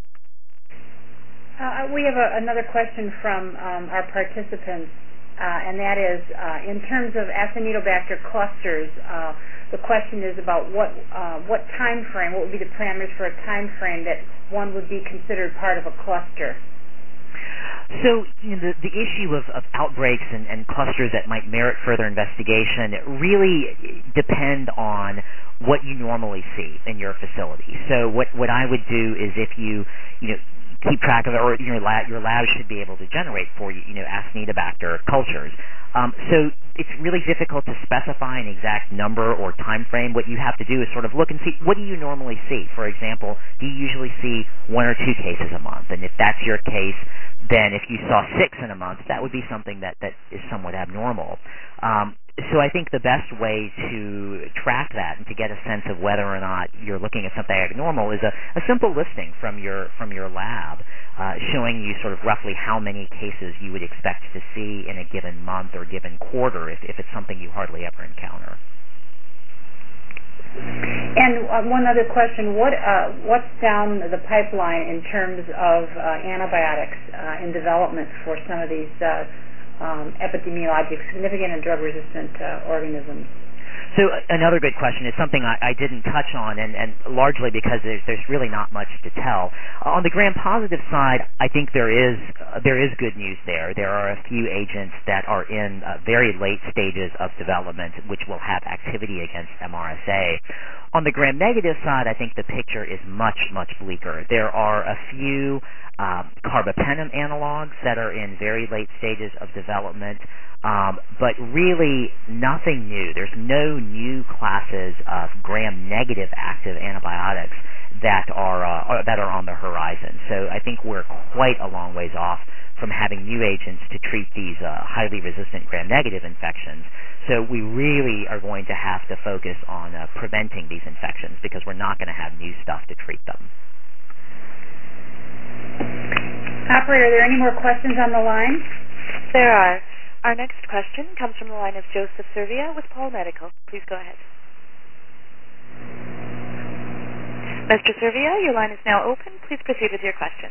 Uh, we have a, another question from um, our participants, uh, and that is, uh, in terms of Acinetobacter clusters, uh, the question is about what uh, what time frame, what would be the parameters for a time frame that one would be considered part of a cluster? So you know, the, the issue of, of outbreaks and, and clusters that might merit further investigation really depend on what you normally see in your facility. So what, what I would do is if you, you know, keep track of it, or your lab, your lab should be able to generate for you, you know, Acinetobacter cultures. Um, so it's really difficult to specify an exact number or time frame. What you have to do is sort of look and see, what do you normally see? For example, do you usually see one or two cases a month? And if that's your case, then if you saw six in a month, that would be something that, that is somewhat abnormal. Um, so I think the best way to track that and to get a sense of whether or not you're looking at something abnormal is a, a simple listing from your from your lab uh, showing you sort of roughly how many cases you would expect to see in a given month or given quarter if, if it's something you hardly ever encounter. And uh, one other question, what uh, what's down the pipeline in terms of uh, antibiotics uh, in development for some of these uh, um, epidemiologic significant and drug-resistant uh, organisms? So uh, another good question is something I, I didn't touch on, and, and largely because there's, there's really not much to tell. Uh, on the gram-positive side, I think there is uh, there is good news there. There are a few agents that are in uh, very late stages of development which will have activity against M R S A. On the gram-negative side, I think the picture is much, much bleaker. There are a few um, carbapenem analogs that are in very late stages of development. Um, but really nothing new. There's no new classes of gram-negative active antibiotics that are uh, that are on the horizon. So I think we're quite a long ways off from having new agents to treat these uh, highly resistant gram-negative infections. So we really are going to have to focus on uh, preventing these infections because we're not going to have new stuff to treat them. Operator, are there any more questions on the line? There are. Our next question comes from the line of Joseph Servia with Paul Medical. Please go ahead. Mister Servia, your line is now open. Please proceed with your question.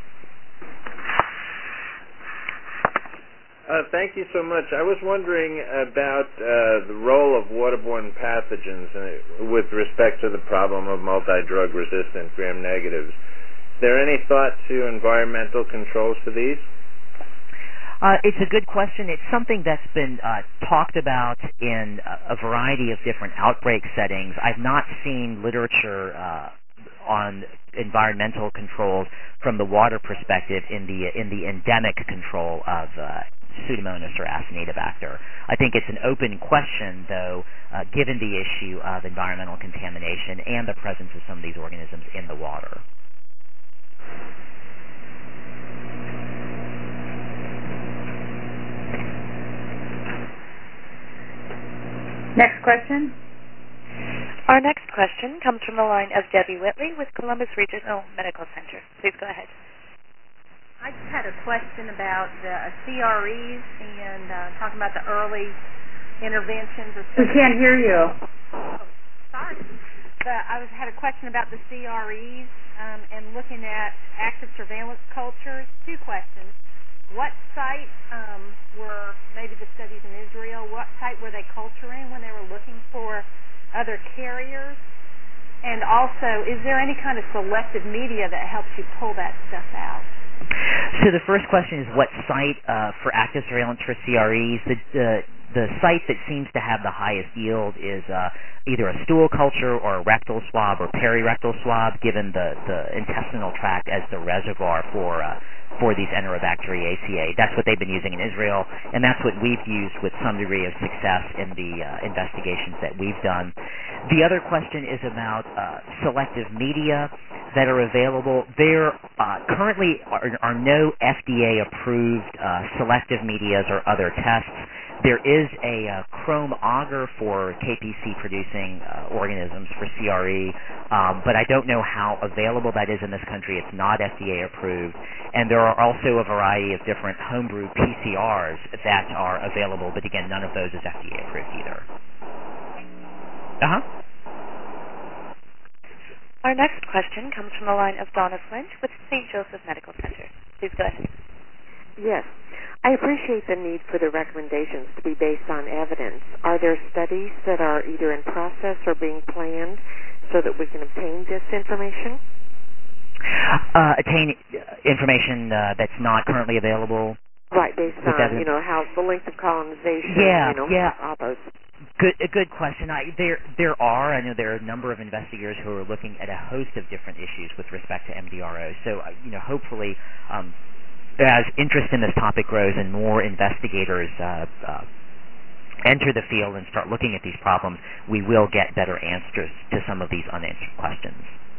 Uh, thank you so much. I was wondering about uh, the role of waterborne pathogens uh, with respect to the problem of multi-drug resistant gram-negatives. Is there any thought to environmental controls for these? Uh, it's a good question. It's something that's been uh, talked about in a, a variety of different outbreak settings. I've not seen literature uh, on environmental controls from the water perspective in the in the endemic control of uh, Pseudomonas or Acinetobacter. I think it's an open question, though, uh, given the issue of environmental contamination and the presence of some of these organisms in the water. Next question. Our next question comes from the line of Debbie Whitley with Columbus Regional Medical Center. Please go ahead. I just had a question about the uh, C R Es and uh, talking about the early interventions. We can't hear you. Oh, sorry. But I was had a question about the C R Es um, and looking at active surveillance cultures. Two questions. What site um, were maybe the studies in Israel? What site were they culturing when they were looking for other carriers? And also, is there any kind of selective media that helps you pull that stuff out? So the first question is what site uh, for active surveillance for C R Es? The, uh, the site that seems to have the highest yield is uh, either a stool culture or a rectal swab or perirectal swab, given the, the intestinal tract as the reservoir for uh, for these Enterobacteriaceae. That's what they've been using in Israel, and that's what we've used with some degree of success in the uh, investigations that we've done. The other question is about uh, selective media that are available. There uh, currently are, are no F D A-approved uh, selective medias or other tests there is a uh, chrome agar for K P C-producing uh, organisms for C R E, um, but I don't know how available that is in this country. It's not F D A approved. And there are also a variety of different homebrew P C Rs that are available, but again, none of those is F D A approved either. Uh-huh. Our next question comes from the line of Donna Flint with Saint Joseph Medical Center. Please go ahead. Yes. I appreciate the need for the recommendations to be based on evidence. Are there studies that are either in process or being planned so that we can obtain this information? Uh, attain information uh, that's not currently available? Right, based on, evidence? you know, how the length of colonization, yeah, you know, yeah. all those. Good, a good question. I, there, there are. I know there are a number of investigators who are looking at a host of different issues with respect to M D R O. So, uh, you know, hopefully, um, as interest in this topic grows and more investigators uh, uh, enter the field and start looking at these problems, we will get better answers to some of these unanswered questions.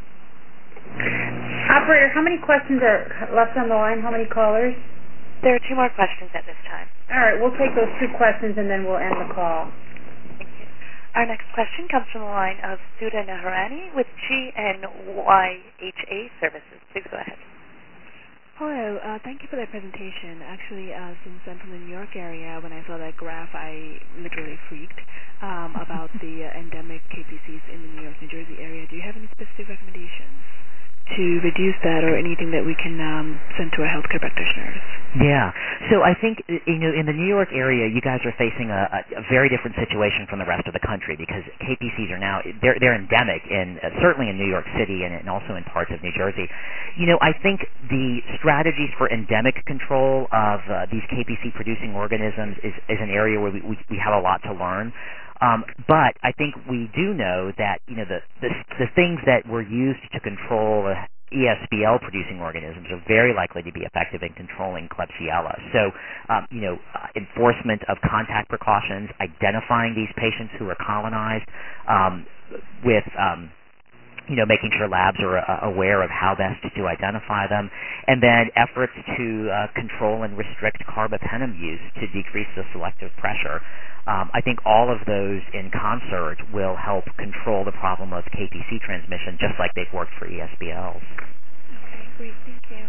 Operator, how many questions are left on the line? How many callers? There are two more questions at this time. All right, we'll take those two questions and then we'll end the call. Thank you. Our next question comes from the line of Sudha Naharani with G N Y H A Services. Please go ahead. Hello. Uh, thank you for that presentation. Actually, uh, since I'm from the New York area, when I saw that graph, I literally freaked um, about the uh, endemic K P Cs in the New York, New Jersey area. Do you have any specific recommendations to reduce that, or anything that we can um, send to our healthcare practitioners? Yeah. So I think, you know, in the New York area, you guys are facing a, a very different situation from the rest of the country because K P Cs are now, they're, they're endemic, in uh, certainly in New York City and, and also in parts of New Jersey. You know, I think the strategies for endemic control of uh, these K P C-producing organisms is, is an area where we, we, we have a lot to learn. Um, but I think we do know that, you know, the, the, the things that were used to control uh, E S B L-producing organisms are very likely to be effective in controlling Klebsiella. So, um, you know, uh, enforcement of contact precautions, identifying these patients who are colonized um, with... Um, you know, making sure labs are uh, aware of how best to identify them, and then efforts to uh, control and restrict carbapenem use to decrease the selective pressure. Um, I think all of those in concert will help control the problem of K P C transmission, just like they've worked for E S B Ls. Okay, great. Thank you.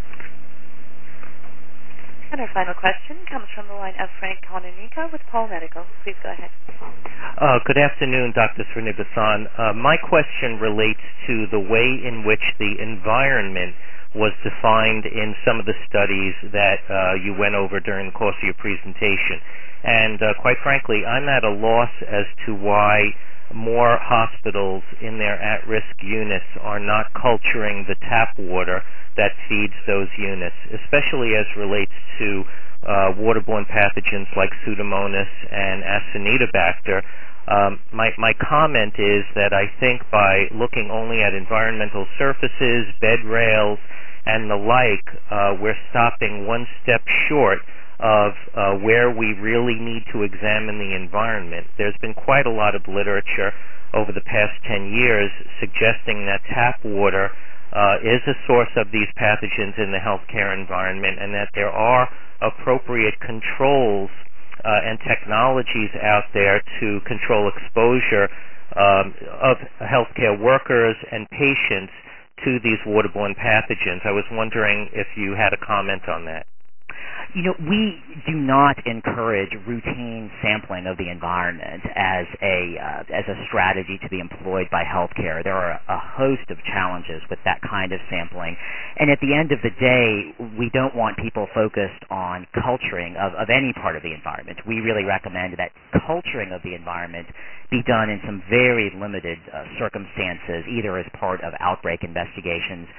And our final question comes from the line of Frank Kononika with Paul Medical. Please go ahead. Uh, good afternoon, Doctor Srinivasan. Uh, my question relates to the way in which the environment was defined in some of the studies that uh, you went over during the course of your presentation. And uh, quite frankly, I'm at a loss as to why more hospitals in their at-risk units are not culturing the tap water that feeds those units, especially as relates to uh, waterborne pathogens like Pseudomonas and Acinetobacter. Um, my, my comment is that I think by looking only at environmental surfaces, bed rails, and the like, uh, we're stopping one step short of uh, where we really need to examine the environment. There's been quite a lot of literature over the past ten years suggesting that tap water uh, is a source of these pathogens in the healthcare environment, and that there are appropriate controls uh, and technologies out there to control exposure um, of healthcare workers and patients to these waterborne pathogens. I was wondering if you had a comment on that. You know, we do not encourage routine sampling of the environment as a uh, as a strategy to be employed by healthcare. There are a host of challenges with that kind of sampling, and at the end of the day, we don't want people focused on culturing of, of any part of the environment. We really recommend that culturing of the environment be done in some very limited uh, circumstances, either as part of outbreak investigations,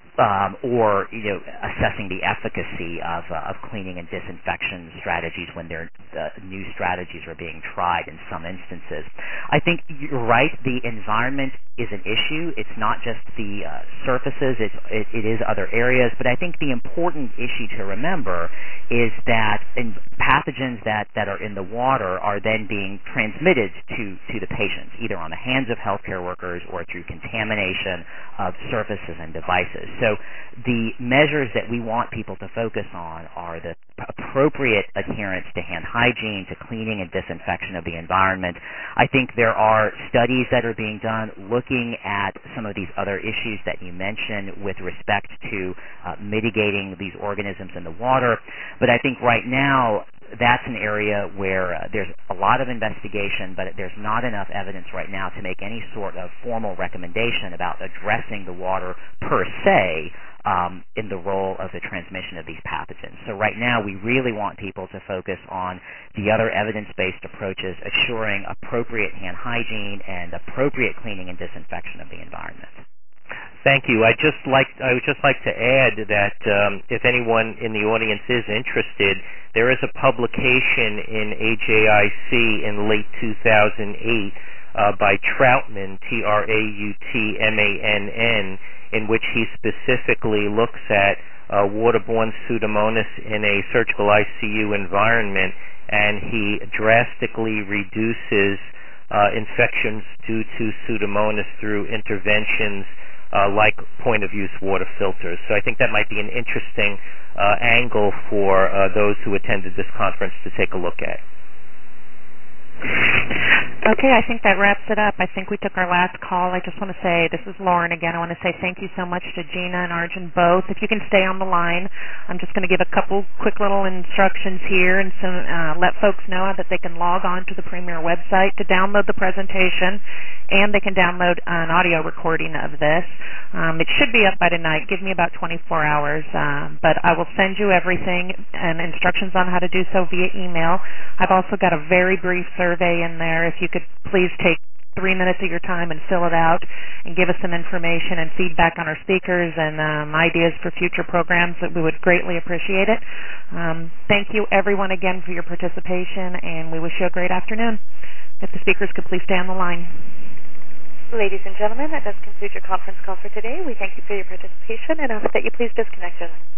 Um, or, you know, assessing the efficacy of, uh, of cleaning and disinfection strategies when there uh, new strategies are being tried in some instances. I think you're right. The environment is an issue. It's not just the uh, surfaces. It's, it, it is other areas. But I think the important issue to remember is that in pathogens that, that are in the water are then being transmitted to, to the patients, either on the hands of healthcare workers or through contamination of surfaces and devices. So So the measures that we want people to focus on are the appropriate adherence to hand hygiene, to cleaning and disinfection of the environment. I think there are studies that are being done looking at some of these other issues that you mentioned with respect to uh, mitigating these organisms in the water. But I think right now that's an area where uh, there's a lot of investigation, but there's not enough evidence right now to make any sort of formal recommendation about addressing the water per se um, in the role of the transmission of these pathogens. So right now we really want people to focus on the other evidence-based approaches, assuring appropriate hand hygiene and appropriate cleaning and disinfection of the environment. Thank you. I just like I would just like to add that um, if anyone in the audience is interested, there is a publication in A J I C in late two thousand eight uh, by Trautman, T R A U T M A N N, in which he specifically looks at uh, waterborne Pseudomonas in a surgical I C U environment, and he drastically reduces uh, infections due to Pseudomonas through interventions Uh, like point-of-use water filters. So I think that might be an interesting uh, angle for uh, those who attended this conference to take a look at. Okay, I think that wraps it up. I think we took our last call. I just want to say, this is Lauren again. I want to say thank you so much to Gina and Arjun both. If you can stay on the line, I'm just going to give a couple quick little instructions here and some, uh, let folks know that they can log on to the Premier website to download the presentation, and they can download an audio recording of this. Um, it should be up by tonight. Give me about twenty-four hours, um, but I will send you everything and instructions on how to do so via email. I've also got a very brief survey in there. If you could please take three minutes of your time and fill it out and give us some information and feedback on our speakers and um, ideas for future programs, that we would greatly appreciate it. Um, thank you everyone again for your participation, and we wish you a great afternoon. If the speakers could please stay on the line. Ladies and gentlemen, that does conclude your conference call for today. We thank you for your participation and ask that you please disconnect your line.